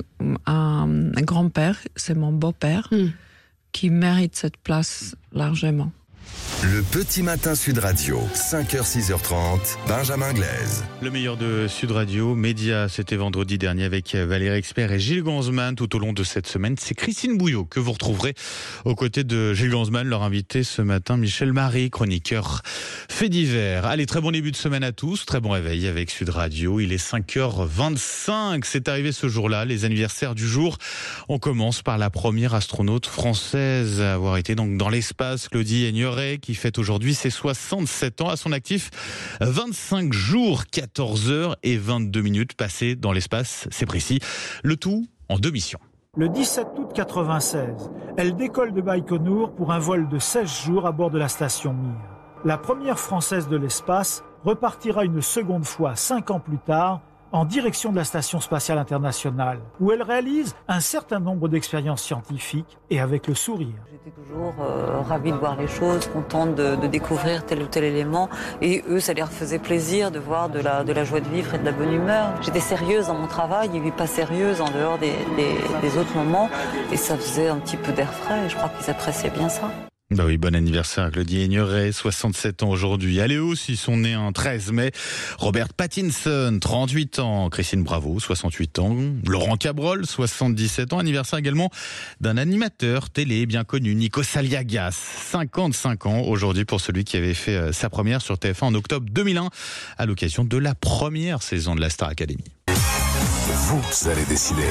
un, un grand-père, c'est mon beau-père, mm. qui mérite cette place largement. Le petit matin Sud Radio, cinq heures six heures trente, Benjamin Glaise. Le meilleur de Sud Radio, Média, c'était vendredi dernier avec Valérie Expert et Gilles Ganzmann. Tout au long de cette semaine, c'est Christine Bouillot que vous retrouverez aux côtés de Gilles Ganzmann, leur invité ce matin, Michel Marie, chroniqueur fait divers. Allez, très bon début de semaine à tous, très bon réveil avec Sud Radio. Il est cinq heures vingt-cinq, c'est arrivé ce jour-là, les anniversaires du jour. On commence par la première astronaute française à avoir été donc dans l'espace, Claudie Aigneret, qui fête aujourd'hui ses soixante-sept ans. À son actif, vingt-cinq jours, quatorze heures et vingt-deux minutes passées dans l'espace, c'est précis. Le tout en deux missions. Le dix-sept août quatre-vingt-seize, elle décolle de Baïkonour pour un vol de seize jours à bord de la station Mir. La première française de l'espace repartira une seconde fois cinq ans plus tard en direction de la Station spatiale internationale, où elle réalise un certain nombre d'expériences scientifiques et avec le sourire. J'étais toujours euh, ravie de voir les choses, contente de, de découvrir tel ou tel élément, et eux, ça leur faisait plaisir de voir de la, de la joie de vivre et de la bonne humeur. J'étais sérieuse dans mon travail, et puis pas sérieuse en dehors des, des, des autres moments, et ça faisait un petit peu d'air frais, et je crois qu'ils appréciaient bien ça. Bah oui, bon anniversaire Claudie Aigneret, soixante-sept ans aujourd'hui. Aléos, ils sont nés un treize mai. Robert Pattinson, trente-huit ans. Christine Bravo, soixante-huit ans. Laurent Cabrol, soixante-dix-sept ans. Anniversaire également d'un animateur télé bien connu, Nikos Aliagas, cinquante-cinq ans aujourd'hui pour celui qui avait fait sa première sur T F un en octobre deux mille un à l'occasion de la première saison de la Star Academy. Vous allez décider.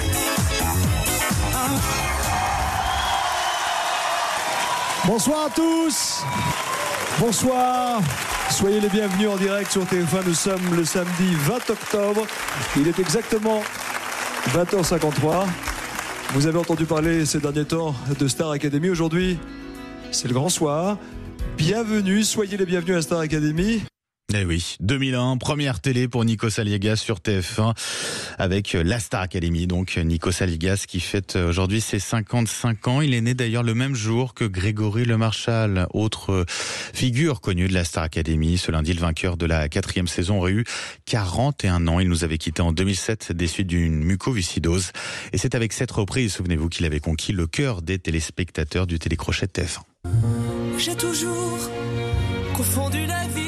Bonsoir à tous. Bonsoir. Soyez les bienvenus en direct sur T F un. Nous sommes le samedi vingt octobre. Il est exactement vingt heures cinquante-trois. Vous avez entendu parler ces derniers temps de Star Academy. Aujourd'hui, c'est le grand soir. Bienvenue, soyez les bienvenus à Star Academy. Eh oui, deux mille un, première télé pour Nikos Aliagas sur T F un avec la Star Academy. Donc Nikos Aliagas qui fête aujourd'hui ses cinquante-cinq ans. Il est né d'ailleurs le même jour que Grégory Lemarchal, autre figure connue de la Star Academy. Ce lundi, le vainqueur de la quatrième saison aurait eu quarante et un ans. Il nous avait quitté en deux mille sept des suites d'une mucoviscidose. Et c'est avec cette reprise, souvenez-vous, qu'il avait conquis le cœur des téléspectateurs du télécrochet de T F un. J'ai toujours confondu la vie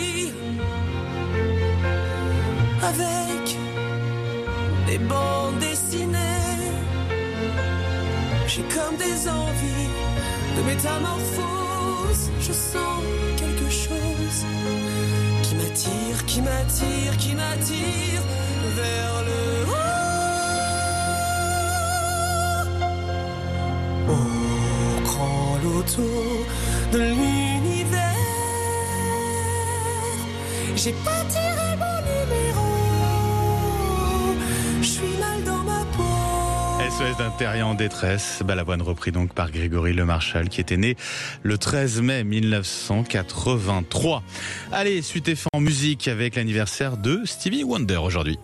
avec des bandes dessinées. J'ai comme des envies de métamorphose. Je sens quelque chose qui m'attire, qui m'attire, qui m'attire vers le haut. Au grand loto de l'univers, j'ai pas tiré mon numéro. Je suis mal dans ma peau. S O S d'un terrien en détresse, Balavoine repris donc par Grégory Lemarchal qui était né le treize mai mille neuf cent quatre-vingt-trois. Allez, suite et fin en musique avec l'anniversaire de Stevie Wonder aujourd'hui.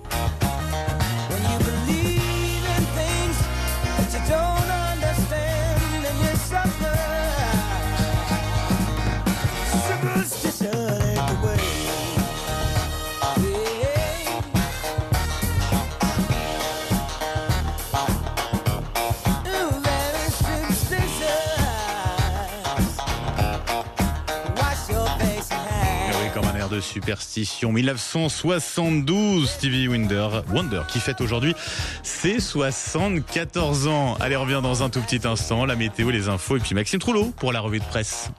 De superstition. mille neuf cent soixante-douze, Stevie Wonder, Wonder qui fête aujourd'hui ses soixante-quatorze ans. Allez, on revient dans un tout petit instant. La météo, les infos et puis Maxime Troulot pour la revue de presse.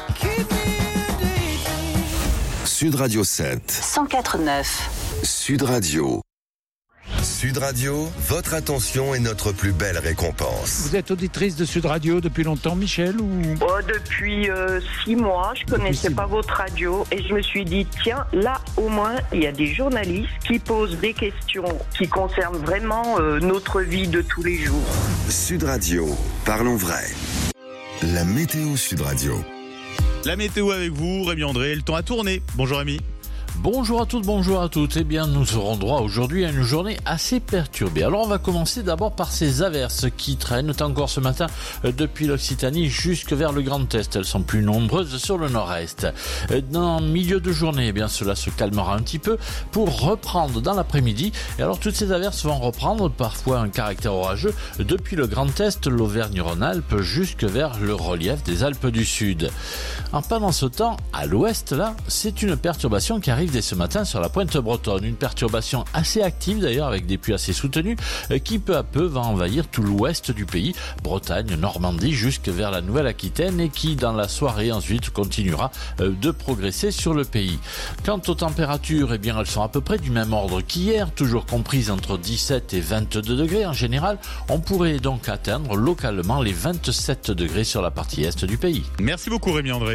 Sud Radio sept. cent quatre neuf. Sud Radio. Sud Radio, votre attention est notre plus belle récompense. Vous êtes auditrice de Sud Radio depuis longtemps, Michel, ou... Oh, depuis euh, six mois, je connaissais pas votre radio et je me suis dit, tiens, là au moins, il y a des journalistes qui posent des questions qui concernent vraiment euh, notre vie de tous les jours. Sud Radio, parlons vrai. La météo Sud Radio. La météo avec vous, Rémi André, le temps a tourné. Bonjour Rémi. Bonjour à toutes, bonjour à toutes. Eh bien, nous aurons droit aujourd'hui à une journée assez perturbée. Alors, on va commencer d'abord par ces averses qui traînent encore ce matin depuis l'Occitanie jusque vers le Grand Est. Elles sont plus nombreuses sur le nord-est. Dans le milieu de journée, eh bien, cela se calmera un petit peu pour reprendre dans l'après-midi. Et alors, toutes ces averses vont reprendre parfois un caractère orageux depuis le Grand Est, l'Auvergne-Rhône-Alpes jusque vers le relief des Alpes du Sud. En pendant ce temps, à l'ouest, là, c'est une perturbation qui arrive dès ce matin sur la pointe bretonne. Une perturbation assez active d'ailleurs avec des pluies assez soutenues qui peu à peu va envahir tout l'ouest du pays, Bretagne, Normandie jusque vers la Nouvelle-Aquitaine et qui dans la soirée ensuite continuera de progresser sur le pays. Quant aux températures, eh bien elles sont à peu près du même ordre qu'hier, toujours comprises entre dix-sept et vingt-deux degrés en général. On pourrait donc atteindre localement les vingt-sept degrés sur la partie est du pays. Merci beaucoup Rémi André.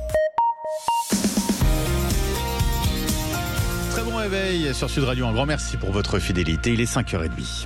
Très bon réveil sur Sud Radio. Un grand merci pour votre fidélité. Il est cinq heures trente.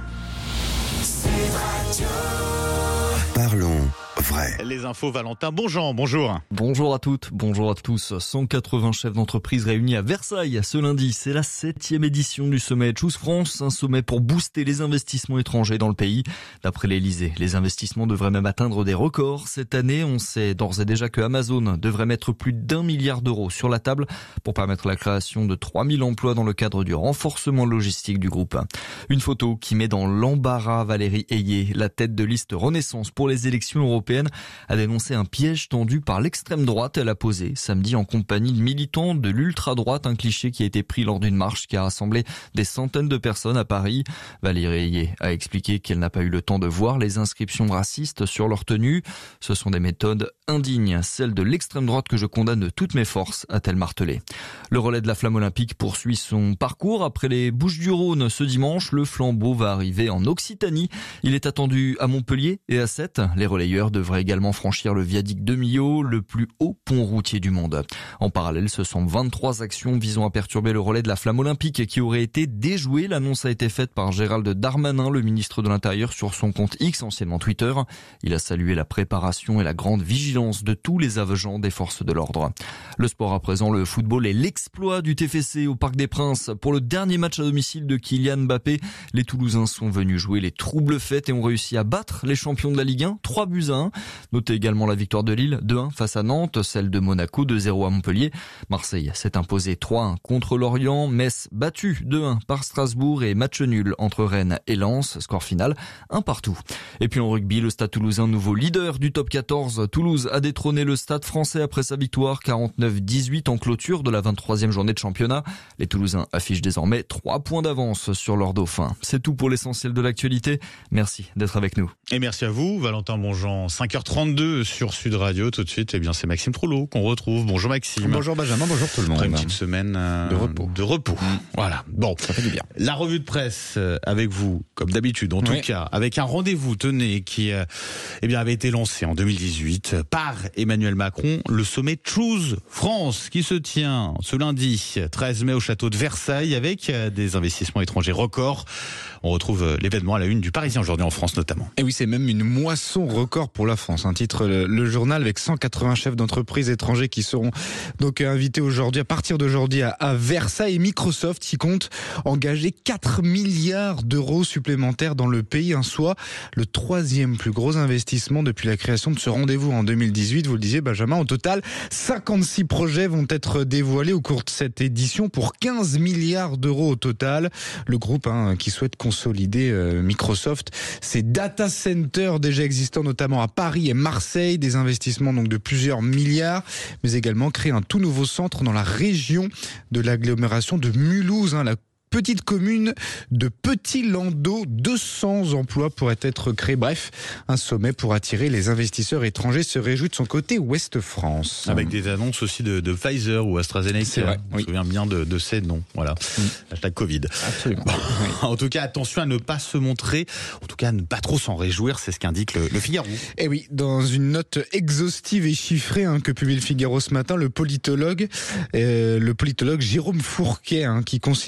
Parlons vrai. Les infos Valentin Bonjean, bonjour. Bonjour à toutes, bonjour à tous. cent quatre-vingts chefs d'entreprise réunis à Versailles ce lundi. C'est la septième édition du sommet Choose France, un sommet pour booster les investissements étrangers dans le pays. D'après l'Elysée, les investissements devraient même atteindre des records. Cette année, on sait d'ores et déjà que Amazon devrait mettre plus d'un milliard d'euros sur la table pour permettre la création de trois mille emplois dans le cadre du renforcement logistique du groupe. Une photo qui met dans l'embarras Valérie Ayé, la tête de liste Renaissance pour les élections européennes, a dénoncé un piège tendu par l'extrême droite. Elle a posé samedi en compagnie de militants de l'ultra-droite, un cliché qui a été pris lors d'une marche qui a rassemblé des centaines de personnes à Paris. Valérie Ayé a expliqué qu'elle n'a pas eu le temps de voir les inscriptions racistes sur leur tenue. Ce sont des méthodes indignes, celles de l'extrême droite que je condamne de toutes mes forces, a-t-elle martelé. Le relais de la flamme olympique poursuit son parcours. Après les Bouches-du-Rhône ce dimanche, le flambeau va arriver en Occitanie. Il est attendu à Montpellier et à Sète. Les relayeurs devrait également franchir le viaduc de Millau, le plus haut pont routier du monde. En parallèle, ce sont vingt-trois actions visant à perturber le relais de la flamme olympique qui auraient été déjouées. L'annonce a été faite par Gérald Darmanin, le ministre de l'Intérieur, sur son compte X, anciennement Twitter. Il a salué la préparation et la grande vigilance de tous les agents des forces de l'ordre. Le sport à présent, le football et l'exploit du T F C au Parc des Princes. Pour le dernier match à domicile de Kylian Mbappé, les Toulousains sont venus jouer les troubles fêtes et ont réussi à battre les champions de la Ligue un, trois buts à un. Notez également la victoire de Lille, deux un face à Nantes, celle de Monaco, deux zéro à Montpellier. Marseille s'est imposé trois un contre Lorient, Metz battu deux un par Strasbourg et match nul entre Rennes et Lens, score final un partout. Et puis en rugby, le Stade Toulousain, nouveau leader du top quatorze. Toulouse a détrôné le Stade Français après sa victoire quarante-neuf dix-huit en clôture de la vingt-troisième journée de championnat. Les Toulousains affichent désormais trois points d'avance sur leurs dauphins. C'est tout pour l'essentiel de l'actualité. Merci d'être avec nous. Et merci à vous, Valentin Bonjean. cinq heures trente-deux sur Sud Radio. Tout de suite, eh bien, c'est Maxime Trouleau qu'on retrouve. Bonjour Maxime. Bonjour Benjamin, bonjour tout le monde. Après une petite semaine euh, de repos. De repos. Mmh. Voilà. Bon, ça fait du bien. La revue de presse euh, avec vous, comme d'habitude, en tout oui. cas, avec un rendez-vous, tenez, qui euh, eh bien, avait été lancé en deux mille dix-huit par Emmanuel Macron, le sommet Choose France, qui se tient ce lundi treize mai au château de Versailles avec euh, des investissements étrangers records. On retrouve euh, l'événement à la une du Parisien aujourd'hui en France notamment. Et oui, c'est même une moisson record pour la France, un titre le, le journal avec cent quatre-vingts chefs d'entreprise étrangers qui seront donc invités aujourd'hui, à partir d'aujourd'hui à, à Versailles. Et Microsoft qui compte engager quatre milliards d'euros supplémentaires dans le pays, un soit le troisième plus gros investissement depuis la création de ce rendez-vous en deux mille dix-huit. Vous le disiez Benjamin, au total cinquante-six projets vont être dévoilés au cours de cette édition pour quinze milliards d'euros au total. Le groupe hein, qui souhaite consolider euh, Microsoft, ses data centers déjà existants notamment à Paris et Marseille, des investissements donc de plusieurs milliards, mais également créer un tout nouveau centre dans la région de l'agglomération de Mulhouse, hein, la petite commune de Petit-Landau. deux cents emplois pourraient être créés. Bref, un sommet pour attirer les investisseurs étrangers se réjouit de son côté Ouest France. Avec des annonces aussi de, de Pfizer ou AstraZeneca. C'est vrai, On oui. se souvient bien de, de ces noms. Voilà. Mmh. Hashtag Covid. Absolument. Bon. Oui. En tout cas, attention à ne pas se montrer, en tout cas à ne pas trop s'en réjouir, c'est ce qu'indique le, le Figaro. Et oui, dans une note exhaustive et chiffrée hein, que publie le Figaro ce matin, le politologue, euh, le politologue Jérôme Fourquet, hein, qui considère que le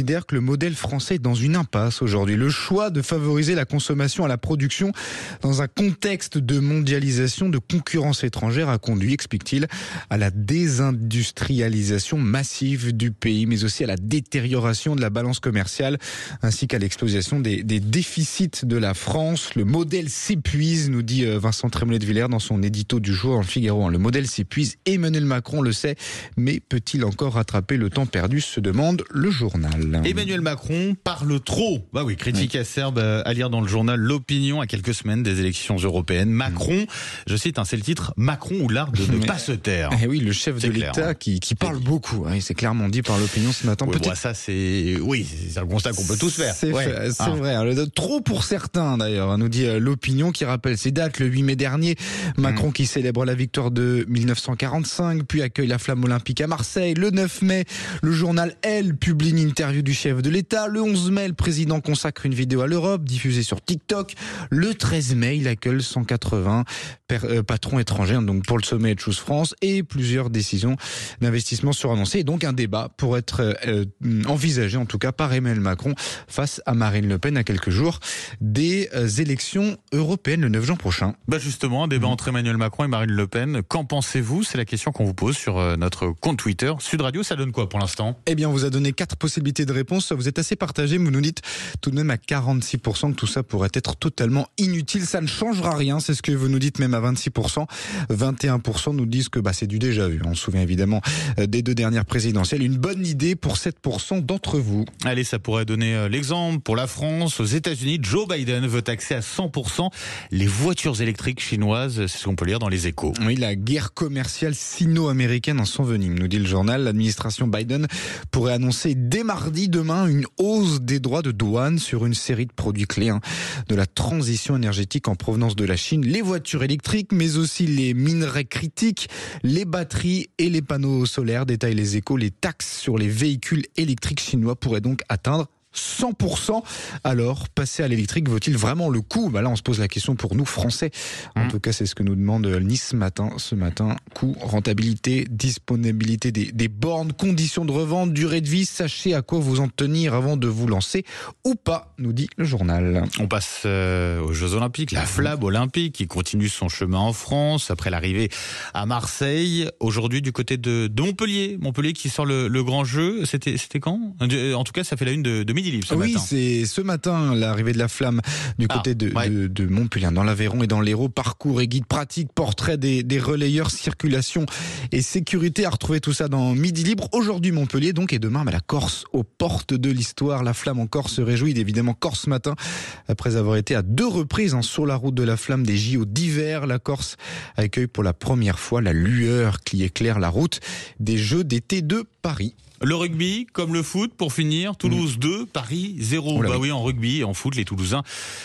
modèle français est dans une impasse aujourd'hui. Le choix de favoriser la consommation à la production dans un contexte de mondialisation, de concurrence étrangère a conduit, explique-t-il, à la désindustrialisation massive du pays, mais aussi à la détérioration de la balance commerciale, ainsi qu'à l'explosion des, des déficits de la France. Le modèle s'épuise, nous dit Vincent Trémollet de Villers dans son édito du jour dans le Figaro. Le modèle s'épuise, Emmanuel Macron le sait, mais peut-il encore rattraper le temps perdu, se demande le journal. Emmanuel Macron parle trop. Bah oui, critique oui. acerbe à lire dans le journal L'Opinion à quelques semaines des élections européennes. Macron, je cite, hein, c'est le titre, Macron ou l'art de ne pas se taire. Eh oui, le chef de clair, l'État hein. qui, qui parle beaucoup. Oui, c'est clairement dit par L'Opinion ce matin. Oui, Peut-être... bon, ça c'est, oui, c'est un constat qu'on peut tous faire. C'est, ouais. fait, c'est ah. vrai. Alors, trop pour certains d'ailleurs, nous dit L'Opinion qui rappelle ces dates. Le huit mai dernier, Macron mmh. qui célèbre la victoire de mille neuf cent quarante-cinq, puis accueille la flamme olympique à Marseille. Le neuf mai, le journal Elle publie une interview du chef de l'État. Le onze mai, le président consacre une vidéo à l'Europe diffusée sur TikTok. Le treize mai, il accueille cent quatre-vingts per, euh, patrons étrangers donc pour le sommet de Choose France et plusieurs décisions d'investissement seront annoncées. Et donc un débat pour être euh, envisagé en tout cas par Emmanuel Macron face à Marine Le Pen à quelques jours des euh, élections européennes le neuf juin prochain. Bah justement, un débat mmh. entre Emmanuel Macron et Marine Le Pen. Qu'en pensez-vous ? C'est la question qu'on vous pose sur euh, notre compte Twitter. Sud Radio, ça donne quoi pour l'instant ? Eh bien, on vous a donné quatre possibilités de réponse. Vous êtes assez partagé, mais vous nous dites tout de même à quarante-six pour cent que tout ça pourrait être totalement inutile. Ça ne changera rien, c'est ce que vous nous dites même à vingt-six pour cent. vingt et un pour cent nous disent que bah, c'est du déjà vu. On se souvient évidemment des deux dernières présidentielles. Une bonne idée pour sept pour cent d'entre vous. Allez, ça pourrait donner l'exemple pour la France. Aux États-Unis, Joe Biden veut taxer à cent pour cent les voitures électriques chinoises. C'est ce qu'on peut lire dans les Échos. Oui, la guerre commerciale sino-américaine en s'envenime, nous dit le journal. L'administration Biden pourrait annoncer dès mardi demain une hausse des droits de douane sur une série de produits clés hein, de la transition énergétique en provenance de la Chine. Les voitures électriques, mais aussi les minerais critiques, les batteries et les panneaux solaires. Détaillent les Échos. Les taxes sur les véhicules électriques chinois pourraient donc atteindre cent pour cent. Alors, passer à l'électrique vaut-il vraiment le coup ? Bah là, on se pose la question pour nous, Français. En mmh. tout cas, c'est ce que nous demande Nice ce matin. Ce matin, coût, rentabilité, disponibilité des, des bornes, conditions de revente, durée de vie. Sachez à quoi vous en tenir avant de vous lancer ou pas, nous dit le journal. On passe euh, aux Jeux Olympiques. La flamme olympique qui continue son chemin en France après l'arrivée à Marseille. Aujourd'hui, du côté de, de Montpellier. Montpellier qui sort le, le grand jeu. C'était, c'était quand ? En tout cas, ça fait la une de, de Midi Libre ce oui, matin. c'est ce matin l'arrivée de la flamme du côté ah, de, ouais. de, de Montpellier, dans l'Aveyron et dans l'Hérault. Parcours et guide pratique, portrait des, des relayeurs, circulation et sécurité. À retrouver tout ça dans Midi Libre. Aujourd'hui Montpellier donc et demain bah, la Corse aux portes de l'histoire. La flamme en Corse se réjouit évidemment Corse ce matin après avoir été à deux reprises hein, sur la route de la flamme des J O d'hiver. La Corse accueille pour la première fois la lueur qui éclaire la route des Jeux d'été de Paris. Le rugby, comme le foot, pour finir, Toulouse mmh. deux, Paris zéro. Oh bah oui. oui, en rugby et en foot, les Toulousains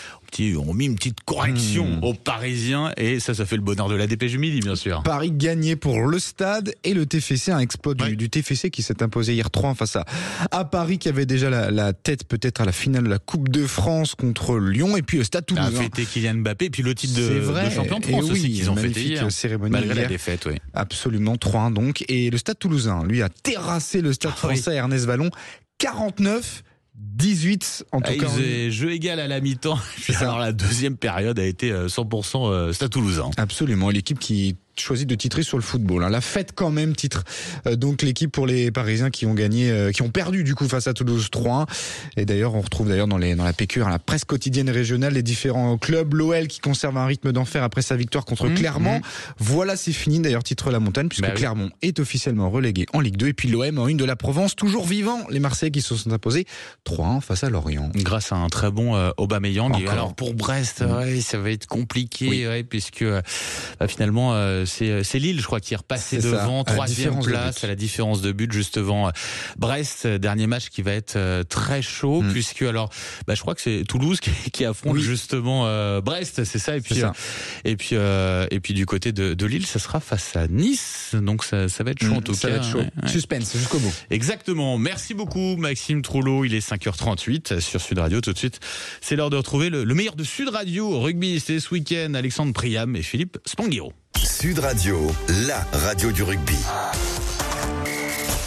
ont mis une petite correction mmh. aux Parisiens et ça, ça fait le bonheur de la Dépêche du Midi, bien sûr. Paris gagné pour le Stade et le T F C, un exploit ouais. du, du T F C qui s'est imposé hier trois un face à, à Paris, qui avait déjà la, la tête peut-être à la finale de la Coupe de France contre Lyon, et puis le Stade Toulousain. A fêté Kylian Mbappé, et puis le titre de, de champion de France et aussi oui, qu'ils ont fêté hier. Cérémonie malgré hier. la défaite, oui. Absolument, trois un donc. Et le Stade Toulousain, lui, a terrassé le Stade ah, français oui. Ernest Vallon, quarante-neuf dix-huit en tout ah, cas. Ils faisaient jeu égal à la mi-temps. Alors la deuxième période a été cent pour cent Stade Toulousain. Absolument, l'équipe qui choisi de titrer sur le football. La fête quand même titre euh, donc l'équipe pour les Parisiens qui ont gagné, euh, qui ont perdu du coup face à Toulouse trois un. Et d'ailleurs on retrouve d'ailleurs dans les dans la P Q, la presse quotidienne régionale, les différents clubs. L'O L qui conserve un rythme d'enfer après sa victoire contre mmh, Clermont. Mmh. Voilà, c'est fini d'ailleurs titre la montagne puisque bah oui. Clermont est officiellement relégué en Ligue deux. Et puis l'O M en une de la Provence, toujours vivant. Les Marseillais qui se sont imposés trois un face à Lorient. Grâce à un très bon euh, Aubameyang. Et alors pour Brest, mmh. ouais, ça va être compliqué oui. ouais, puisque euh, finalement euh, c'est c'est Lille, je crois, qui est repassé c'est devant, ça, troisième place à la différence de but juste devant Brest. Dernier match qui va être très chaud mmh. puisque alors, bah, je crois que c'est Toulouse qui, qui affronte oui. justement euh, Brest, c'est ça. Et puis, ça. Euh, et puis, euh, et puis du côté de, de Lille, ça sera face à Nice. Donc ça, ça va être chaud mmh, en tout ça cas. Va être chaud. Ouais, ouais. Suspense jusqu'au bout. Exactement. Merci beaucoup, Maxime Trouleau. Il est cinq heures trente-huit sur Sud Radio. Tout de suite, c'est l'heure de retrouver le, le meilleur de Sud Radio. Rugby, c'est ce week-end. Alexandre Priam et Philippe Spanghero. Sud Radio, la radio du rugby.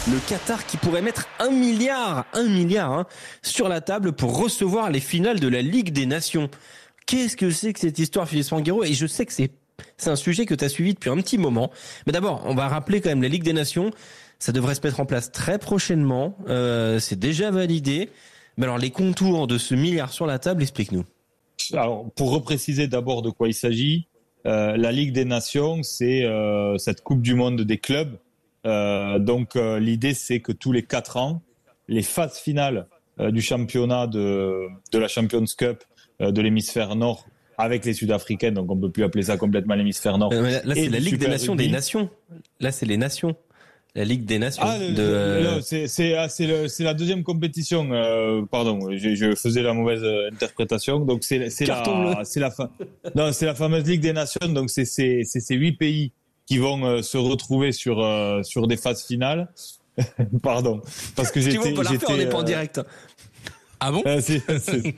Le Qatar qui pourrait mettre un milliard, un milliard hein, sur la table pour recevoir les finales de la Ligue des Nations. Qu'est-ce que c'est que cette histoire, Philippe Spanghero ? Et je sais que c'est, c'est un sujet que tu as suivi depuis un petit moment. Mais d'abord, on va rappeler quand même la Ligue des Nations. Ça devrait se mettre en place très prochainement. Euh, c'est déjà validé. Mais alors, les contours de ce milliard sur la table, explique-nous. Alors, pour repréciser d'abord de quoi il s'agit, euh, la Ligue des Nations, c'est euh, cette Coupe du Monde des clubs. Euh, donc, euh, l'idée, c'est que tous les quatre ans, les phases finales euh, du championnat de, de la Champions Cup euh, de l'hémisphère Nord avec les Sud-Africains, donc on ne peut plus appeler ça complètement l'hémisphère Nord. Euh, là, là c'est la Ligue des Nations rugby. des Nations. Là, c'est les nations. La Ligue des Nations. Ah, de... le, le, c'est, c'est, c'est, le, c'est la deuxième compétition. Euh, pardon, je, je faisais la mauvaise interprétation. Donc c'est, c'est la, c'est la, fa... non, c'est la fameuse Ligue des Nations. Donc c'est, c'est, c'est ces huit pays qui vont euh, se retrouver sur euh, sur des phases finales. Pardon, parce que j'étais. Tu vois, on peut la refaire, on n'est pas en direct. Ah bon euh, c'est, c'est...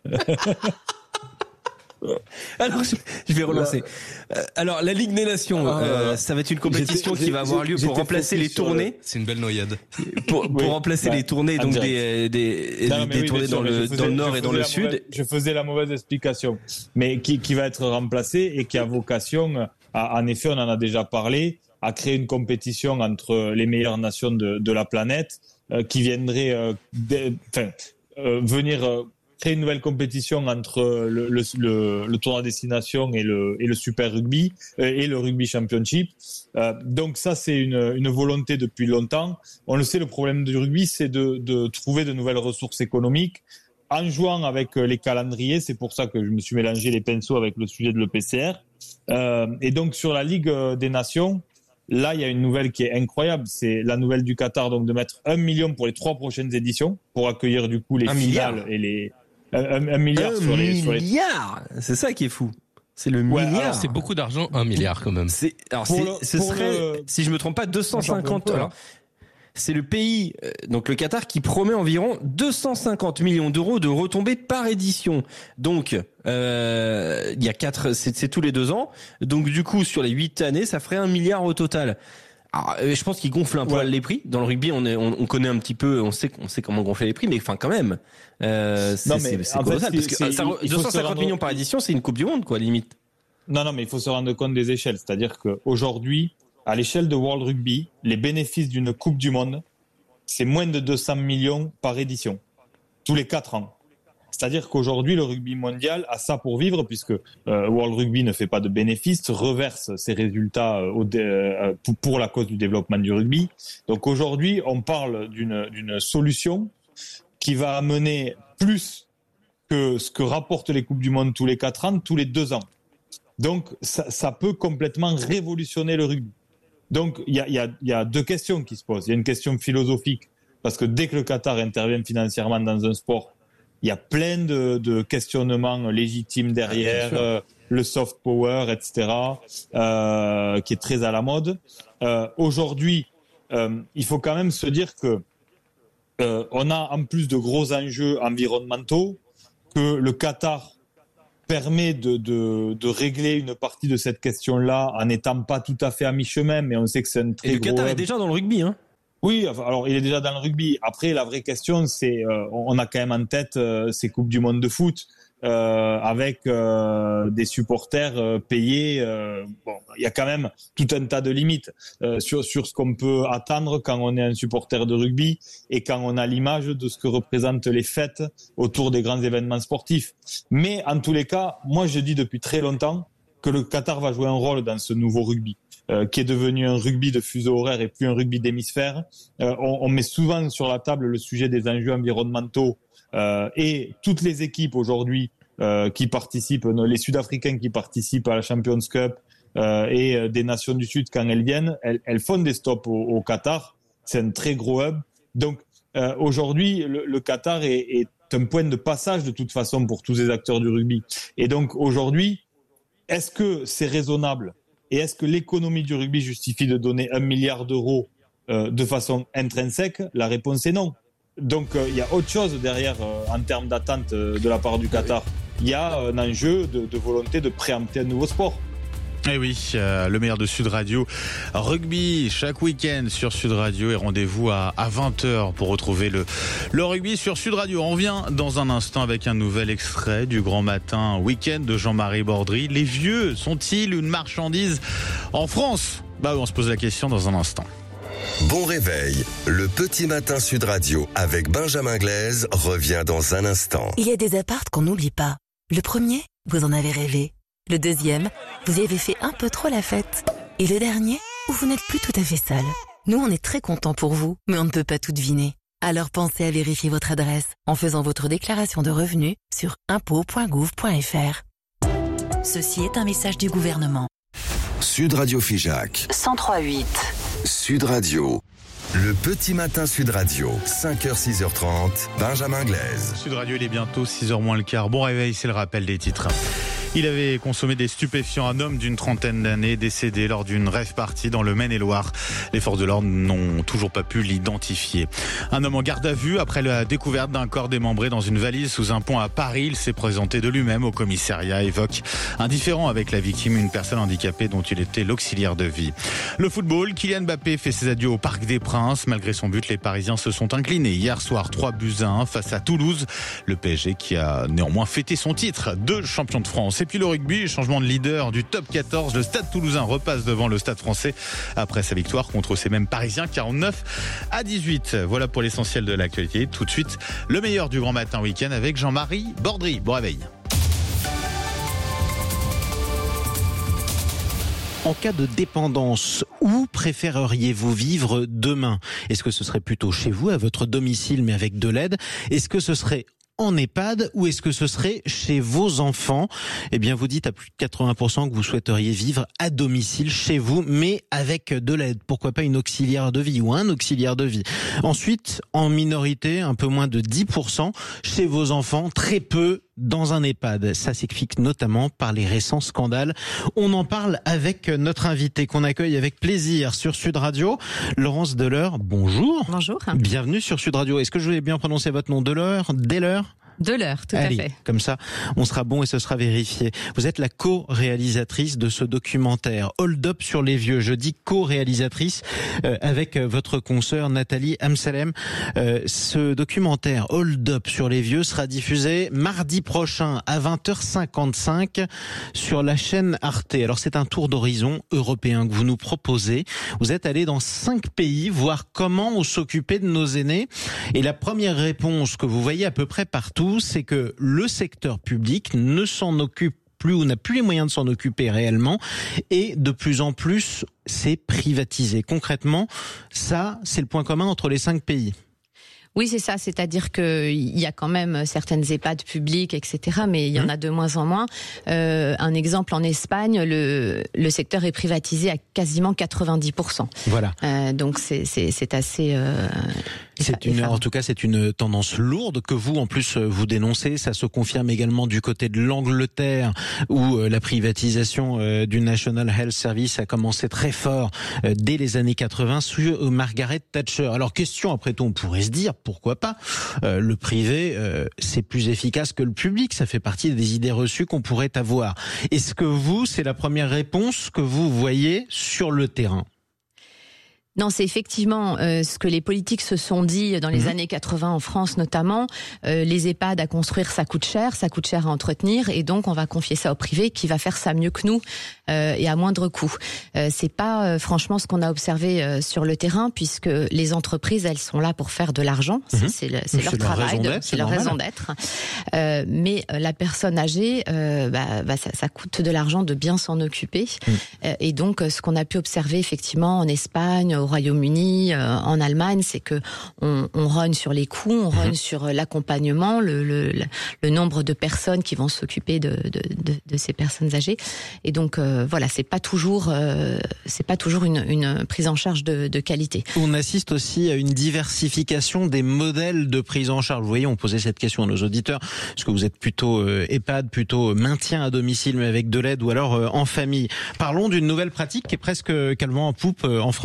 Alors, je, je vais relancer. Euh, alors, la Ligue des Nations, ah, euh, ça va être une compétition qui va avoir lieu pour remplacer les tournées. Le... C'est une belle noyade. Pour, pour oui, remplacer bah, les tournées, donc des, des, non, des oui, tournées dans, le, faisais, dans le nord et dans le sud. Mauvaise, je faisais la mauvaise explication. Mais qui, qui va être remplacée et qui a vocation, à, en effet, on en a déjà parlé, à créer une compétition entre les meilleures nations de, de la planète, euh, qui viendrait, euh, de, enfin, euh, venir, euh, créer une nouvelle compétition entre le, le, le, le tournoi destination et le, et le Super Rugby euh, et le Rugby Championship. Euh, donc ça, c'est une, une volonté depuis longtemps. On le sait, le problème du rugby, c'est de, de trouver de nouvelles ressources économiques en jouant avec les calendriers. C'est pour ça que je me suis mélangé les pinceaux avec le sujet de l'E P C R. Euh, et donc sur la Ligue des Nations, là, il y a une nouvelle qui est incroyable. C'est la nouvelle du Qatar, donc de mettre un million pour les trois prochaines éditions pour accueillir du coup les un finales milliard. et les Un, un milliard un sur les, sur les... milliard, c'est ça qui est fou. C'est le ouais, milliard. Alors c'est beaucoup d'argent, un milliard quand même. C'est, alors c'est, le, ce serait, le... si je me trompe pas, deux cent cinquante. Alors, c'est le pays, donc le Qatar, qui promet environ deux cent cinquante millions d'euros de retombées par édition. Donc, euh, il y a quatre, c'est, c'est tous les deux ans. Donc du coup, sur les huit années, ça ferait un milliard au total. Alors, je pense qu'il gonfle un poil ouais. les prix. Dans le rugby, on, est, on, on connaît un petit peu, on sait, on sait comment gonfler les prix, mais enfin quand même, euh, c'est, non, mais c'est, c'est colossal fait, parce que ça, deux cent cinquante millions par édition, c'est une Coupe du Monde, quoi, limite. Non, non, mais il faut se rendre compte des échelles. C'est-à-dire qu'aujourd'hui, à l'échelle de World Rugby, les bénéfices d'une Coupe du Monde, c'est moins de deux cents millions par édition, tous les quatre ans. C'est-à-dire qu'aujourd'hui, le rugby mondial a ça pour vivre, puisque euh, World Rugby ne fait pas de bénéfices, reverse ses résultats euh, au dé, euh, pour, pour la cause du développement du rugby. Donc aujourd'hui, on parle d'une, d'une solution qui va amener plus que ce que rapportent les Coupes du Monde tous les quatre ans, tous les deux ans. Donc ça, ça peut complètement révolutionner le rugby. Donc il y a, y, a, y a deux questions qui se posent. Il y a une question philosophique, parce que dès que le Qatar intervient financièrement dans un sport, il y a plein de, de questionnements légitimes derrière, euh, le soft power, et cetera, euh, qui est très à la mode. Euh, aujourd'hui, euh, il faut quand même se dire que euh, on a en plus de gros enjeux environnementaux, que le Qatar permet de, de, de régler une partie de cette question-là en n'étant pas tout à fait à mi-chemin, mais on sait que c'est un très Et le gros... Qatar est déjà dans le rugby, hein. Oui, alors il est déjà dans le rugby. Après, la vraie question, c'est, euh, on a quand même en tête euh, ces Coupes du Monde de foot euh, avec euh, des supporters euh, payés. Euh, bon, il y a quand même tout un tas de limites euh, sur sur ce qu'on peut attendre quand on est un supporter de rugby et quand on a l'image de ce que représentent les fêtes autour des grands événements sportifs. Mais en tous les cas, moi, je dis depuis très longtemps que le Qatar va jouer un rôle dans ce nouveau rugby. Euh, qui est devenu un rugby de fuseau horaire et plus un rugby d'hémisphère. Euh, on, on met souvent sur la table le sujet des enjeux environnementaux euh, et toutes les équipes aujourd'hui euh, qui participent, les Sud-Africains qui participent à la Champions Cup euh, et euh, des nations du Sud quand elles viennent, elles, elles font des stops au, au Qatar. C'est un très gros hub. Donc euh, aujourd'hui, le, le Qatar est, est un point de passage de toute façon pour tous les acteurs du rugby. Et donc aujourd'hui, est-ce que c'est raisonnable ? Et est-ce que l'économie du rugby justifie de donner un milliard d'euros euh, de façon intrinsèque ? La réponse est non. Donc il euh, y a autre chose derrière euh, en termes d'attente euh, de la part du Qatar. Il y a un enjeu de, de volonté de préempter un nouveau sport. Eh oui, euh, le meilleur de Sud Radio. Rugby, chaque week-end sur Sud Radio et rendez-vous à, à vingt heures pour retrouver le, le rugby sur Sud Radio. On revient dans un instant avec un nouvel extrait du Grand Matin Week-end de Jean-Marie Bordry. Les vieux sont-ils une marchandise en France ? Bah, on se pose la question dans un instant. Bon réveil, le petit matin Sud Radio avec Benjamin Glaise revient dans un instant. Il y a des apparts qu'on n'oublie pas. Le premier, vous en avez rêvé. Le deuxième, vous y avez fait un peu trop la fête. Et le dernier, où vous n'êtes plus tout à fait seul. Nous, on est très contents pour vous, mais on ne peut pas tout deviner. Alors pensez à vérifier votre adresse en faisant votre déclaration de revenus sur impôts point gouv point f r. Ceci est un message du gouvernement. Sud Radio Figeac. cent trois virgule huit. Sud Radio. Le petit matin Sud Radio, cinq heures six heures trente, Benjamin Glaise. Sud Radio, il est bientôt six heures moins le quart. Bon réveil, c'est le rappel des titres. Il avait consommé des stupéfiants. Un homme d'une trentaine d'années décédé lors d'une rave party dans le Maine-et-Loire. Les forces de l'ordre n'ont toujours pas pu l'identifier. Un homme en garde à vue après la découverte d'un corps démembré dans une valise sous un pont à Paris. Il s'est présenté de lui-même au commissariat, évoque indifférent avec la victime, une personne handicapée dont il était l'auxiliaire de vie. Le football, Kylian Mbappé fait ses adieux au Parc des Princes. Malgré son but, les Parisiens se sont inclinés hier soir trois buts à un face à Toulouse. Le P S G qui a néanmoins fêté son titre de champion de France. Et puis le rugby, changement de leader du top quatorze. Le Stade Toulousain repasse devant le Stade Français après sa victoire contre ces mêmes Parisiens, quarante-neuf à dix-huit. Voilà pour l'essentiel de l'actualité. Tout de suite, le meilleur du Grand Matin Week-end avec Jean-Marie Bordry. Bon réveil. En cas de dépendance, où préféreriez-vous vivre demain ? Est-ce que ce serait plutôt chez vous, à votre domicile, mais avec de l'aide ? Est-ce que ce serait en EHPAD ou est-ce que ce serait chez vos enfants ? Eh bien, vous dites à plus de quatre-vingts pour cent que vous souhaiteriez vivre à domicile chez vous, mais avec de l'aide. Pourquoi pas une auxiliaire de vie ou un auxiliaire de vie ? Ensuite, en minorité, un peu moins de dix pour cent chez vos enfants, très peu dans un EHPAD. Ça s'explique notamment par les récents scandales. On en parle avec notre invité qu'on accueille avec plaisir sur Sud Radio, Laurence Deleur. Bonjour. Bonjour. Bienvenue sur Sud Radio. Est-ce que je vais bien prononcer votre nom ? Deleur ? Deleur ? De l'heure, tout Allez, à fait. Comme ça, on sera bon et ce sera vérifié. Vous êtes la co-réalisatrice de ce documentaire Hold Up sur les vieux. Je dis co-réalisatrice euh, avec votre consoeur Nathalie Amsalem. Euh, ce documentaire Hold Up sur les vieux sera diffusé mardi prochain à vingt heures cinquante-cinq sur la chaîne Arte. Alors c'est un tour d'horizon européen que vous nous proposez. Vous êtes allé dans cinq pays voir comment s'occuper de nos aînés. Et la première réponse que vous voyez à peu près partout, c'est que le secteur public ne s'en occupe plus ou n'a plus les moyens de s'en occuper réellement et de plus en plus c'est privatisé. Concrètement, ça c'est le point commun entre les cinq pays. Oui, c'est ça, c'est-à-dire qu'il y a quand même certaines EHPAD publiques, et cetera, mais il y en a de moins en moins. Euh, un exemple, en Espagne, le, le secteur est privatisé à quasiment quatre-vingt-dix pour cent. Voilà. Euh, donc c'est, c'est, c'est assez... Euh, c'est une, en tout cas, c'est une tendance lourde que vous, en plus, vous dénoncez. Ça se confirme également du côté de l'Angleterre, où la privatisation du National Health Service a commencé très fort dès les années quatre-vingts sous Margaret Thatcher. Alors, question, après tout, on pourrait se dire, pourquoi pas ? euh, Le privé, euh, c'est plus efficace que le public. Ça fait partie des idées reçues qu'on pourrait avoir. Est-ce que vous, c'est la première réponse que vous voyez sur le terrain ? Non, c'est effectivement euh, ce que les politiques se sont dit dans les mmh. années quatre-vingts en France notamment. Euh, les EHPAD à construire, ça coûte cher, ça coûte cher à entretenir, et donc on va confier ça au privé qui va faire ça mieux que nous euh, et à moindre coût. Euh, c'est pas euh, franchement ce qu'on a observé euh, sur le terrain, puisque les entreprises, elles sont là pour faire de l'argent, mmh. c'est, c'est, le, c'est, c'est leur travail, de, c'est, c'est leur raison d'être. Euh, mais la personne âgée, euh, bah, bah, ça, ça coûte de l'argent de bien s'en occuper, mmh. euh, et donc ce qu'on a pu observer effectivement en Espagne, au Royaume-Uni, euh, en Allemagne, c'est que on, on rogne sur les coûts, on rogne mmh. sur l'accompagnement, le, le, le nombre de personnes qui vont s'occuper de, de, de, de ces personnes âgées. Et donc euh, voilà, c'est pas toujours, euh, c'est pas toujours une, une prise en charge de, de qualité. On assiste aussi à une diversification des modèles de prise en charge. Vous voyez, on posait cette question à nos auditeurs. Est-ce que vous êtes plutôt euh, EHPAD, plutôt maintien à domicile mais avec de l'aide, ou alors euh, en famille ? Parlons d'une nouvelle pratique qui est presque calmement en poupe euh, en France. Ça s'appelle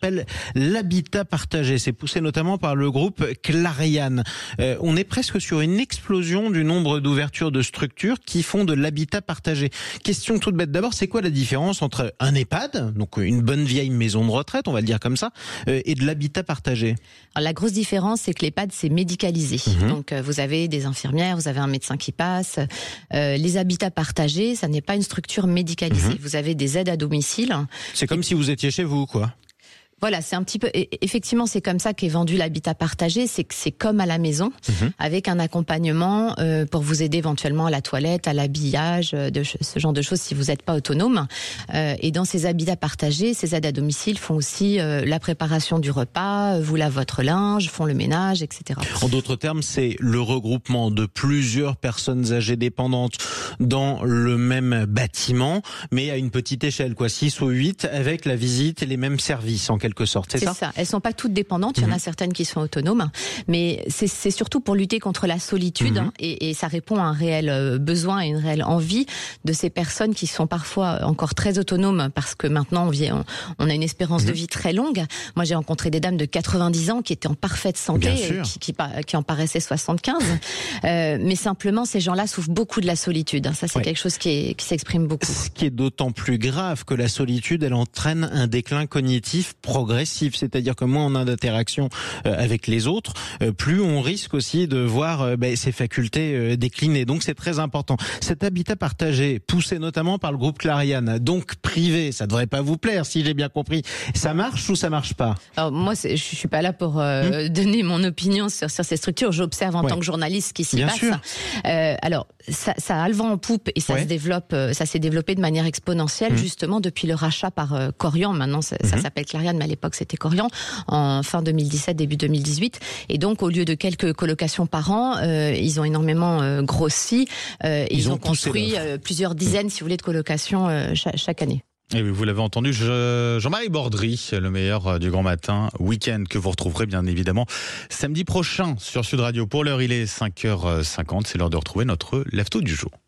s'appelle l'habitat partagé. C'est poussé notamment par le groupe Clariane. Euh, on est presque sur une explosion du nombre d'ouvertures de structures qui font de l'habitat partagé. Question toute bête. D'abord, c'est quoi la différence entre un EHPAD, donc une bonne vieille maison de retraite, on va le dire comme ça, euh, et de l'habitat partagé? Alors, la grosse différence, c'est que l'EHPAD, c'est médicalisé. Mmh. Donc, euh, vous avez des infirmières, vous avez un médecin qui passe. Euh, les habitats partagés, ça n'est pas une structure médicalisée. Mmh. Vous avez des aides à domicile. C'est comme si vous étiez chez vous, quoi. Voilà, c'est un petit peu. Effectivement, c'est comme ça qu'est vendu l'habitat partagé. C'est que c'est comme à la maison, mmh. avec un accompagnement euh, pour vous aider éventuellement à la toilette, à l'habillage, de ce genre de choses si vous n'êtes pas autonome. Euh, et dans ces habitats partagés, ces aides à domicile font aussi euh, la préparation du repas, vous lavent votre linge, font le ménage, et cetera. En d'autres termes, c'est le regroupement de plusieurs personnes âgées dépendantes dans le même bâtiment, mais à une petite échelle, quoi, six ou huit, avec la visite et les mêmes services en quelque sorte, c'est, c'est ça, ça. Elles sont pas toutes dépendantes, il y en a mmh. certaines qui sont autonomes, mais c'est, c'est surtout pour lutter contre la solitude, mmh. hein, et, et ça répond à un réel besoin et une réelle envie de ces personnes qui sont parfois encore très autonomes parce que maintenant on, vient, on a une espérance mmh. de vie très longue. Moi j'ai rencontré des dames de quatre-vingt-dix ans qui étaient en parfaite santé, et qui, qui, qui en paraissaient soixante-quinze, euh, mais simplement ces gens-là souffrent beaucoup de la solitude. Ça c'est ouais. quelque chose qui, est, qui s'exprime beaucoup. Ce qui est d'autant plus grave que la solitude, elle entraîne un déclin cognitif progressif, c'est-à-dire que moins on a d'interaction euh, avec les autres, euh, plus on risque aussi de voir euh, bah, ses facultés euh, décliner. Donc c'est très important. Cet habitat partagé, poussé notamment par le groupe Clariane, donc privé, ça devrait pas vous plaire si j'ai bien compris. Ça marche ou ça marche pas? Alors moi, c'est, je suis pas là pour euh, mmh. donner mon opinion sur, sur ces structures. J'observe en ouais. tant que journaliste ce qui s'y bien passe. Euh, alors ça, ça a le vent en poupe et ça ouais. se développe, ça s'est développé de manière exponentielle mmh. justement depuis le rachat par euh, Korian. Maintenant ça, mmh. ça s'appelle Clariane, mais à l'époque c'était Korian, en fin deux mille dix-sept, début deux mille dix-huit. Et donc au lieu de quelques colocations par an, euh, ils ont énormément euh, grossi. Euh, ils, ils ont, ont construit euh, plusieurs dizaines, si vous voulez, de colocations euh, chaque, chaque année. Et oui, vous l'avez entendu, je, Jean-Marie Bordry, le meilleur du Grand Matin Week-end, que vous retrouverez bien évidemment samedi prochain sur Sud Radio. Pour l'heure, il est cinq heures cinquante, c'est l'heure de retrouver notre lève-tôt du jour.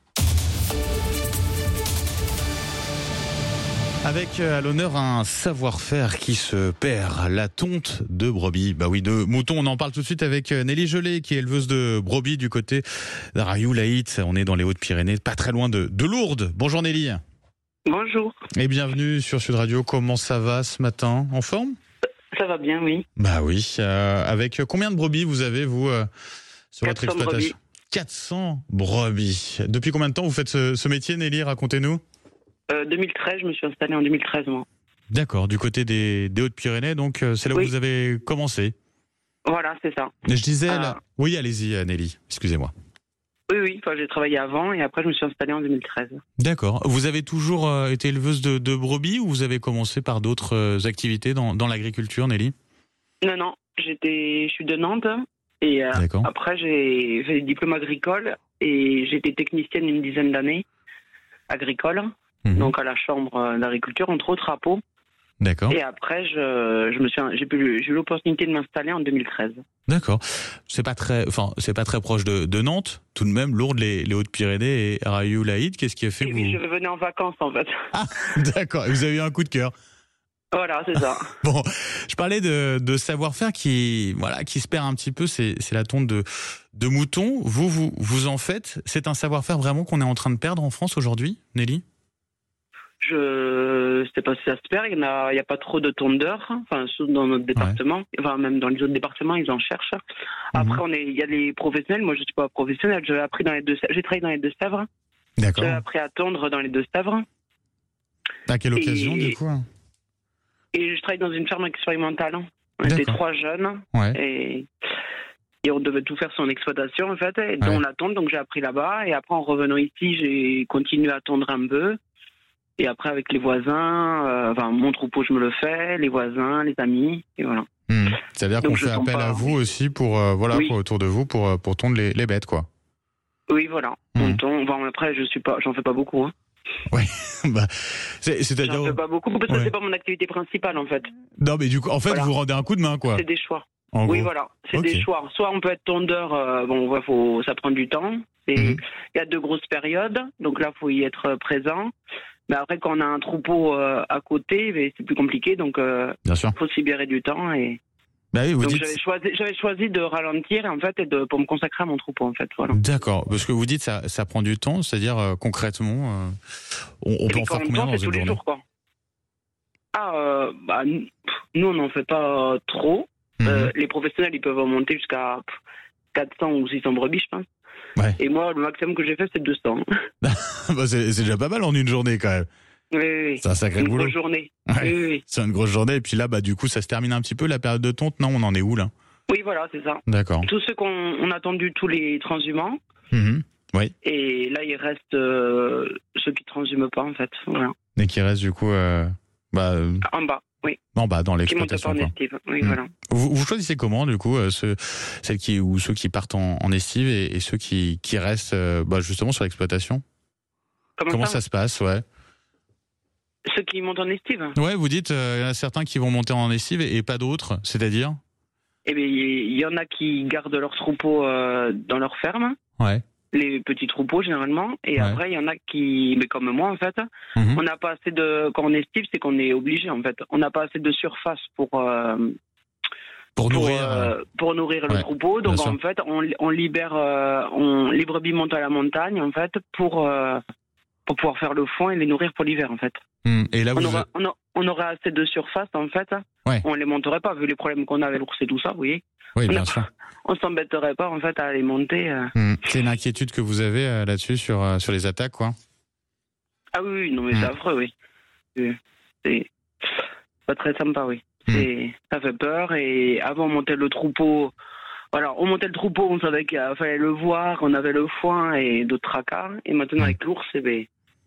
Avec à l'honneur un savoir-faire qui se perd, la tonte de brebis. Bah oui, de moutons. On en parle tout de suite avec Nelly Gelé, qui est éleveuse de brebis du côté d'Arayou-Laït. On est dans les Hautes-Pyrénées, pas très loin de, de Lourdes. Bonjour Nelly. Bonjour. Et bienvenue sur Sud Radio. Comment ça va ce matin? En forme? Ça va bien, oui. Bah oui. Euh, avec combien de brebis vous avez, vous, euh, sur votre exploitation? quatre cents brebis. Depuis combien de temps vous faites ce, ce métier, Nelly? Racontez-nous. Euh, deux mille treize, je me suis installée en deux mille treize, moi. D'accord, du côté des, des Hautes-Pyrénées, donc c'est là oui. où vous avez commencé. Voilà, c'est ça. Je disais, euh... là... oui, allez-y, Nelly, excusez-moi. Oui, oui, enfin, j'ai travaillé avant et après je me suis installée en deux mille treize. D'accord. Vous avez toujours euh, été éleveuse de, de brebis ou vous avez commencé par d'autres euh, activités dans, dans l'agriculture, Nelly? Non, non, j'étais, je suis de Nantes et euh, après j'ai fait des diplômes agricoles et j'étais technicienne une dizaine d'années agricole. Mmh. Donc à la chambre d'agriculture, entre autres à Pau. D'accord. Et après, je, je me suis, j'ai, pu, j'ai eu l'opportunité de m'installer en deux mille treize. D'accord. C'est pas très, enfin, c'est pas très proche de, de Nantes. Tout de même, Lourdes, les, les Hautes-Pyrénées et Arayou-Laït. Qu'est-ce qui a fait et que oui, vous... je venais en vacances en fait. Ah, d'accord. Vous avez eu un coup de cœur. Voilà, c'est ça. Bon, je parlais de, de savoir-faire qui, voilà, qui se perd un petit peu. C'est, c'est la tonte de, de moutons. Vous, vous, vous en faites. C'est un savoir-faire vraiment qu'on est en train de perdre en France aujourd'hui, Nelly? Je sais pas si ça se perd. Il y a, il y a pas trop de tondeurs. Enfin, dans notre département, ouais. Enfin même dans les autres départements, ils en cherchent. Après, mmh. on est, il y a les professionnels. Moi, je suis pas professionnel. J'ai appris dans les deux, j'ai travaillé dans les Deux-Sèvres. D'accord. J'ai appris à tondre dans les Deux-Sèvres. À quelle occasion, et, du coup? Et je travaille dans une ferme expérimentale. On était trois jeunes. Ouais. Et, et on devait tout faire son exploitation, en fait. Et dont ouais. la tonte, donc j'ai appris là-bas. Et après, en revenant ici, j'ai continué à tondre un peu. Et après, avec les voisins, euh, enfin, mon troupeau, je me le fais, les voisins, les amis, et voilà. Mmh. C'est-à-dire donc qu'on fait appel pas... à vous aussi pour, euh, voilà, oui. pour, autour de vous, pour, pour tondre les, les bêtes, quoi. Oui, voilà. Mmh. On tombe, bon, après, je suis pas, j'en fais pas beaucoup, hein. Oui, bah, c'est, c'est-à-dire. J'en fais pas beaucoup, parce que ouais. c'est pas mon activité principale, en fait. Non, mais du coup, en fait, voilà. vous rendez un coup de main, quoi. C'est des choix. En oui, gros. voilà. C'est okay. des choix. Soit on peut être tondeur, euh, bon, ouais, faut, ça prend du temps. Il mmh. y a de grosses périodes, donc là, faut y être présent. Mais après, quand on a un troupeau euh, à côté, mais c'est plus compliqué, donc il euh, faut s'y libérer du temps. Et... Bah oui, vous donc dites... j'avais choisi, j'avais choisi de ralentir en fait, et de, pour me consacrer à mon troupeau en fait. Voilà. D'accord, parce que vous dites ça, ça prend du temps, c'est-à-dire euh, concrètement, euh, on, on peut en faire combien dans une journée? Jours, quoi. Ah, euh, bah, nous on n'en fait pas trop. Mmh. Euh, les professionnels ils peuvent monter jusqu'à quatre cents ou six cents brebis, je pense. Ouais. Et moi, le maximum que j'ai fait, c'est deux cents. bah, c'est, c'est déjà pas mal en une journée quand même. Oui, oui. C'est un sacré une boulot. Grosse journée. Ouais. Oui, oui. C'est une grosse journée. Et puis là, bah, du coup, ça se termine un petit peu la période de tonte. Non, on en est où là? Oui, voilà, c'est ça. D'accord. Tous ceux qu'on on a attendu, tous les transhumants. Mmh. Oui. Et là, il reste euh, ceux qui transhument pas, en fait. Voilà. Et qui restent du coup euh, bah, euh... en bas. Oui. En bas, dans l'exploitation. Qui montent pas en estive. Oui, mmh. voilà. Vous, vous choisissez comment, du coup, euh, ceux, celles qui, ou ceux qui partent en, en estive et, et ceux qui, qui restent euh, bah, justement sur l'exploitation? Comment, comment ça, ça se passe, ouais? Ceux qui montent en estive? Ouais, vous dites, il euh, y en a certains qui vont monter en estive et, et pas d'autres, c'est-à-dire? Eh bien, il y en a qui gardent leurs troupeaux euh, dans leur ferme. Ouais. Les petits troupeaux généralement, et ouais. après il y en a qui, mais comme moi en fait, mmh. on n'a pas assez de, quand on estive, c'est qu'on est obligé en fait, on n'a pas assez de surface pour euh, pour, pour nourrir euh, pour nourrir ouais. le troupeau, donc en fait on, on libère, euh, on les brebis montent à la montagne en fait pour euh, pour pouvoir faire le foin et les nourrir pour l'hiver en fait. Mmh. Et là on, vous aura, on, a, on aurait assez de surface en fait, ouais. on les monterait pas vu les problèmes qu'on a avec l'ours et tout ça, vous voyez. Oui, on bien a, sûr. On s'embêterait pas en fait à les monter. Euh. Mmh. C'est une inquiétude que vous avez euh, là-dessus sur euh, sur les attaques, quoi. Ah oui, oui non mais mmh. c'est affreux, oui. C'est pas très sympa, oui. Mmh. C'est, ça fait peur et avant on montait le troupeau. Voilà, on montait le troupeau, on savait qu'il fallait le voir, on avait le foin et d'autres tracas. Et maintenant mmh. avec l'ours, eh ben,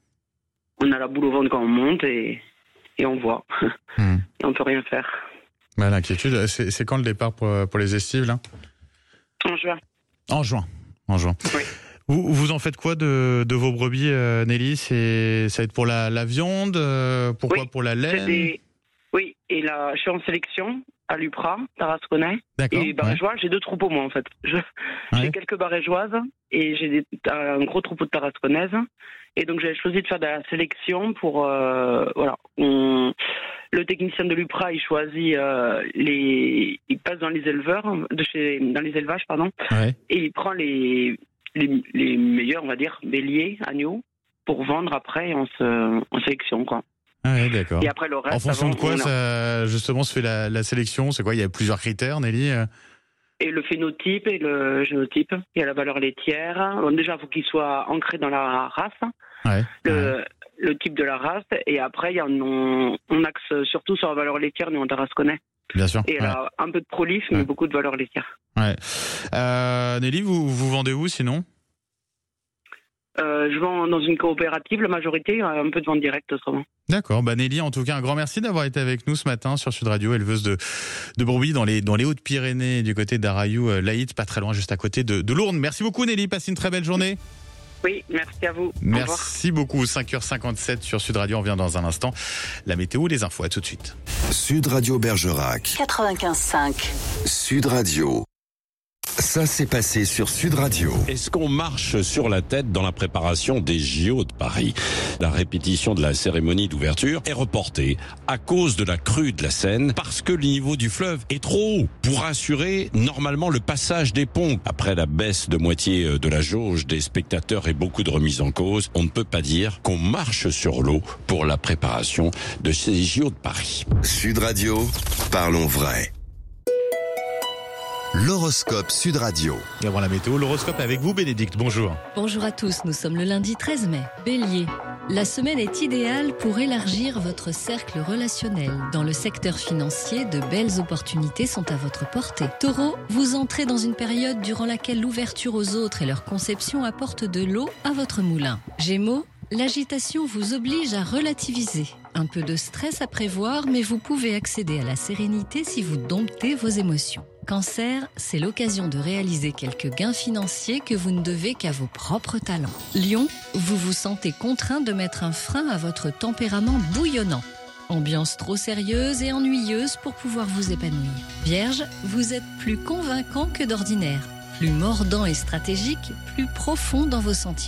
on a la boule au ventre quand on monte et et on voit mmh. et on peut rien faire. Bah, l'inquiétude, c'est, c'est quand le départ pour, pour les estives, là? En juin. En juin, en juin. Oui. Vous, vous en faites quoi de, de vos brebis, euh, Nelly? C'est, ça va être pour la, la viande? euh, Pourquoi oui, pour la laine? des... Oui, et là, je suis en sélection à l'Upra, Tarasconnais. D'accord. Et Barégeois, ouais. J'ai deux troupeaux, moi, en fait. Je... Ouais. J'ai quelques Barégeoises et j'ai des... un gros troupeau de Tarasconnaises. Et donc, j'ai choisi de faire de la sélection pour... Euh, voilà, on... Le technicien de l'Upra, il choisit euh, les, il passe dans les éleveurs, de chez, dans les élevages, pardon, ouais. et il prend les, les, les meilleurs, on va dire, béliers, agneaux, pour vendre après en, se, en sélection, quoi. Ah ouais, d'accord. Et après le reste. En fonction avant, de quoi, on a... ça, justement, se fait la, la sélection? C'est quoi? Il y a plusieurs critères, Nelly? Et le phénotype et le génotype. Il y a la valeur laitière. Bon, déjà, il faut qu'il soit ancré dans la race. Ouais. Le, ouais. le type de la race, et après, il y a, on, on axe surtout sur la valeur laitière, nous, en Tarasconnais. Bien sûr. Et ouais. là, un peu de prolif, mais ouais. beaucoup de valeur laitière. Ouais. Euh, Nelly, vous, vous vendez où, sinon? euh, Je vends dans une coopérative, la majorité, un peu de vente directe, autrement. D'accord. Bah, Nelly, en tout cas, un grand merci d'avoir été avec nous ce matin sur Sud Radio, éleveuse de, de brebis dans les, dans les Hautes-Pyrénées, du côté d'Arayou, Laït, pas très loin, juste à côté de, de Lourdes. Merci beaucoup, Nelly. Passez une très belle journée. Oui, merci à vous. Merci beaucoup. cinq heures cinquante-sept sur Sud Radio. On vient dans un instant. La météo, les infos. À tout de suite. Sud Radio Bergerac. quatre-vingt-quinze cinq. Sud Radio. Ça s'est passé sur Sud Radio. Est-ce qu'on marche sur la tête dans la préparation des J O de Paris? La répétition de la cérémonie d'ouverture est reportée à cause de la crue de la Seine, parce que le niveau du fleuve est trop haut pour assurer normalement le passage des ponts. Après la baisse de moitié de la jauge des spectateurs et beaucoup de remises en cause, on ne peut pas dire qu'on marche sur l'eau pour la préparation de ces J O de Paris. Sud Radio, parlons vrai. L'horoscope Sud Radio. Et avant la météo, l'horoscope avec vous, Bénédicte. Bonjour. Bonjour à tous, nous sommes le lundi treize mai. Bélier, la semaine est idéale pour élargir votre cercle relationnel. Dans le secteur financier, de belles opportunités sont à votre portée. Taureau, vous entrez dans une période durant laquelle l'ouverture aux autres et leur conception apportent de l'eau à votre moulin. Gémeaux, l'agitation vous oblige à relativiser. Un peu de stress à prévoir, mais vous pouvez accéder à la sérénité si vous domptez vos émotions. Cancer, c'est l'occasion de réaliser quelques gains financiers que vous ne devez qu'à vos propres talents. Lion, vous vous sentez contraint de mettre un frein à votre tempérament bouillonnant. Ambiance trop sérieuse et ennuyeuse pour pouvoir vous épanouir. Vierge, vous êtes plus convaincant que d'ordinaire, plus mordant et stratégique, plus profond dans vos sentiments.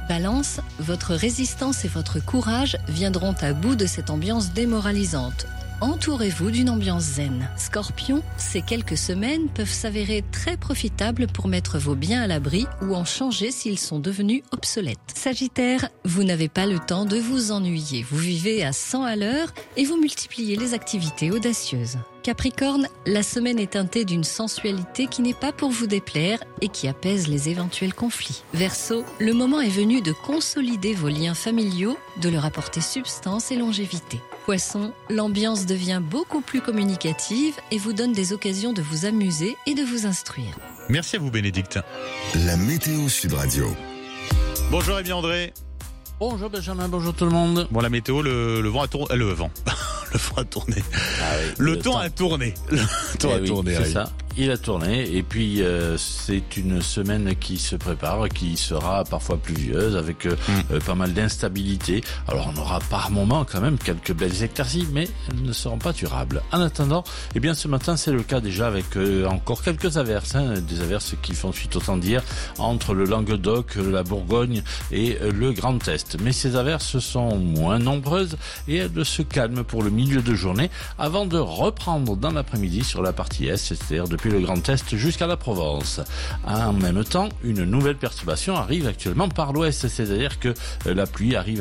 Balance, votre résistance et votre courage viendront à bout de cette ambiance démoralisante. Entourez-vous d'une ambiance zen. Scorpion, ces quelques semaines peuvent s'avérer très profitables pour mettre vos biens à l'abri ou en changer s'ils sont devenus obsolètes. Sagittaire, vous n'avez pas le temps de vous ennuyer. Vous vivez à cent à l'heure et vous multipliez les activités audacieuses. Capricorne, la semaine est teintée d'une sensualité qui n'est pas pour vous déplaire et qui apaise les éventuels conflits. Verseau, le moment est venu de consolider vos liens familiaux, de leur apporter substance et longévité. Poisson, l'ambiance devient beaucoup plus communicative et vous donne des occasions de vous amuser et de vous instruire. Merci à vous, Bénédicte. La météo Sud Radio. Bonjour, Rémi André. Bonjour Benjamin, bonjour tout le monde. Bon, la météo, le, le vent a tourné. Le vent. Le vent a tourné. Ah oui, le, le temps, temps a tourné. Le temps eh a oui, tourné. C'est oui. ça. Il a tourné et puis euh, c'est une semaine qui se prépare, qui sera parfois pluvieuse avec euh, mm. euh, pas mal d'instabilité. Alors on aura par moments quand même quelques belles éclaircies, mais elles ne seront pas durables. En attendant, eh bien ce matin c'est le cas déjà avec euh, encore quelques averses, hein, des averses qui font suite autant dire entre le Languedoc, la Bourgogne et euh, le Grand Est. Mais ces averses sont moins nombreuses et elles se calment pour le milieu de journée avant de reprendre dans l'après-midi sur la partie Est, c'est-à-dire depuis le Grand Est jusqu'à la Provence. En même temps, une nouvelle perturbation arrive actuellement par l'ouest, c'est-à-dire que la pluie arrive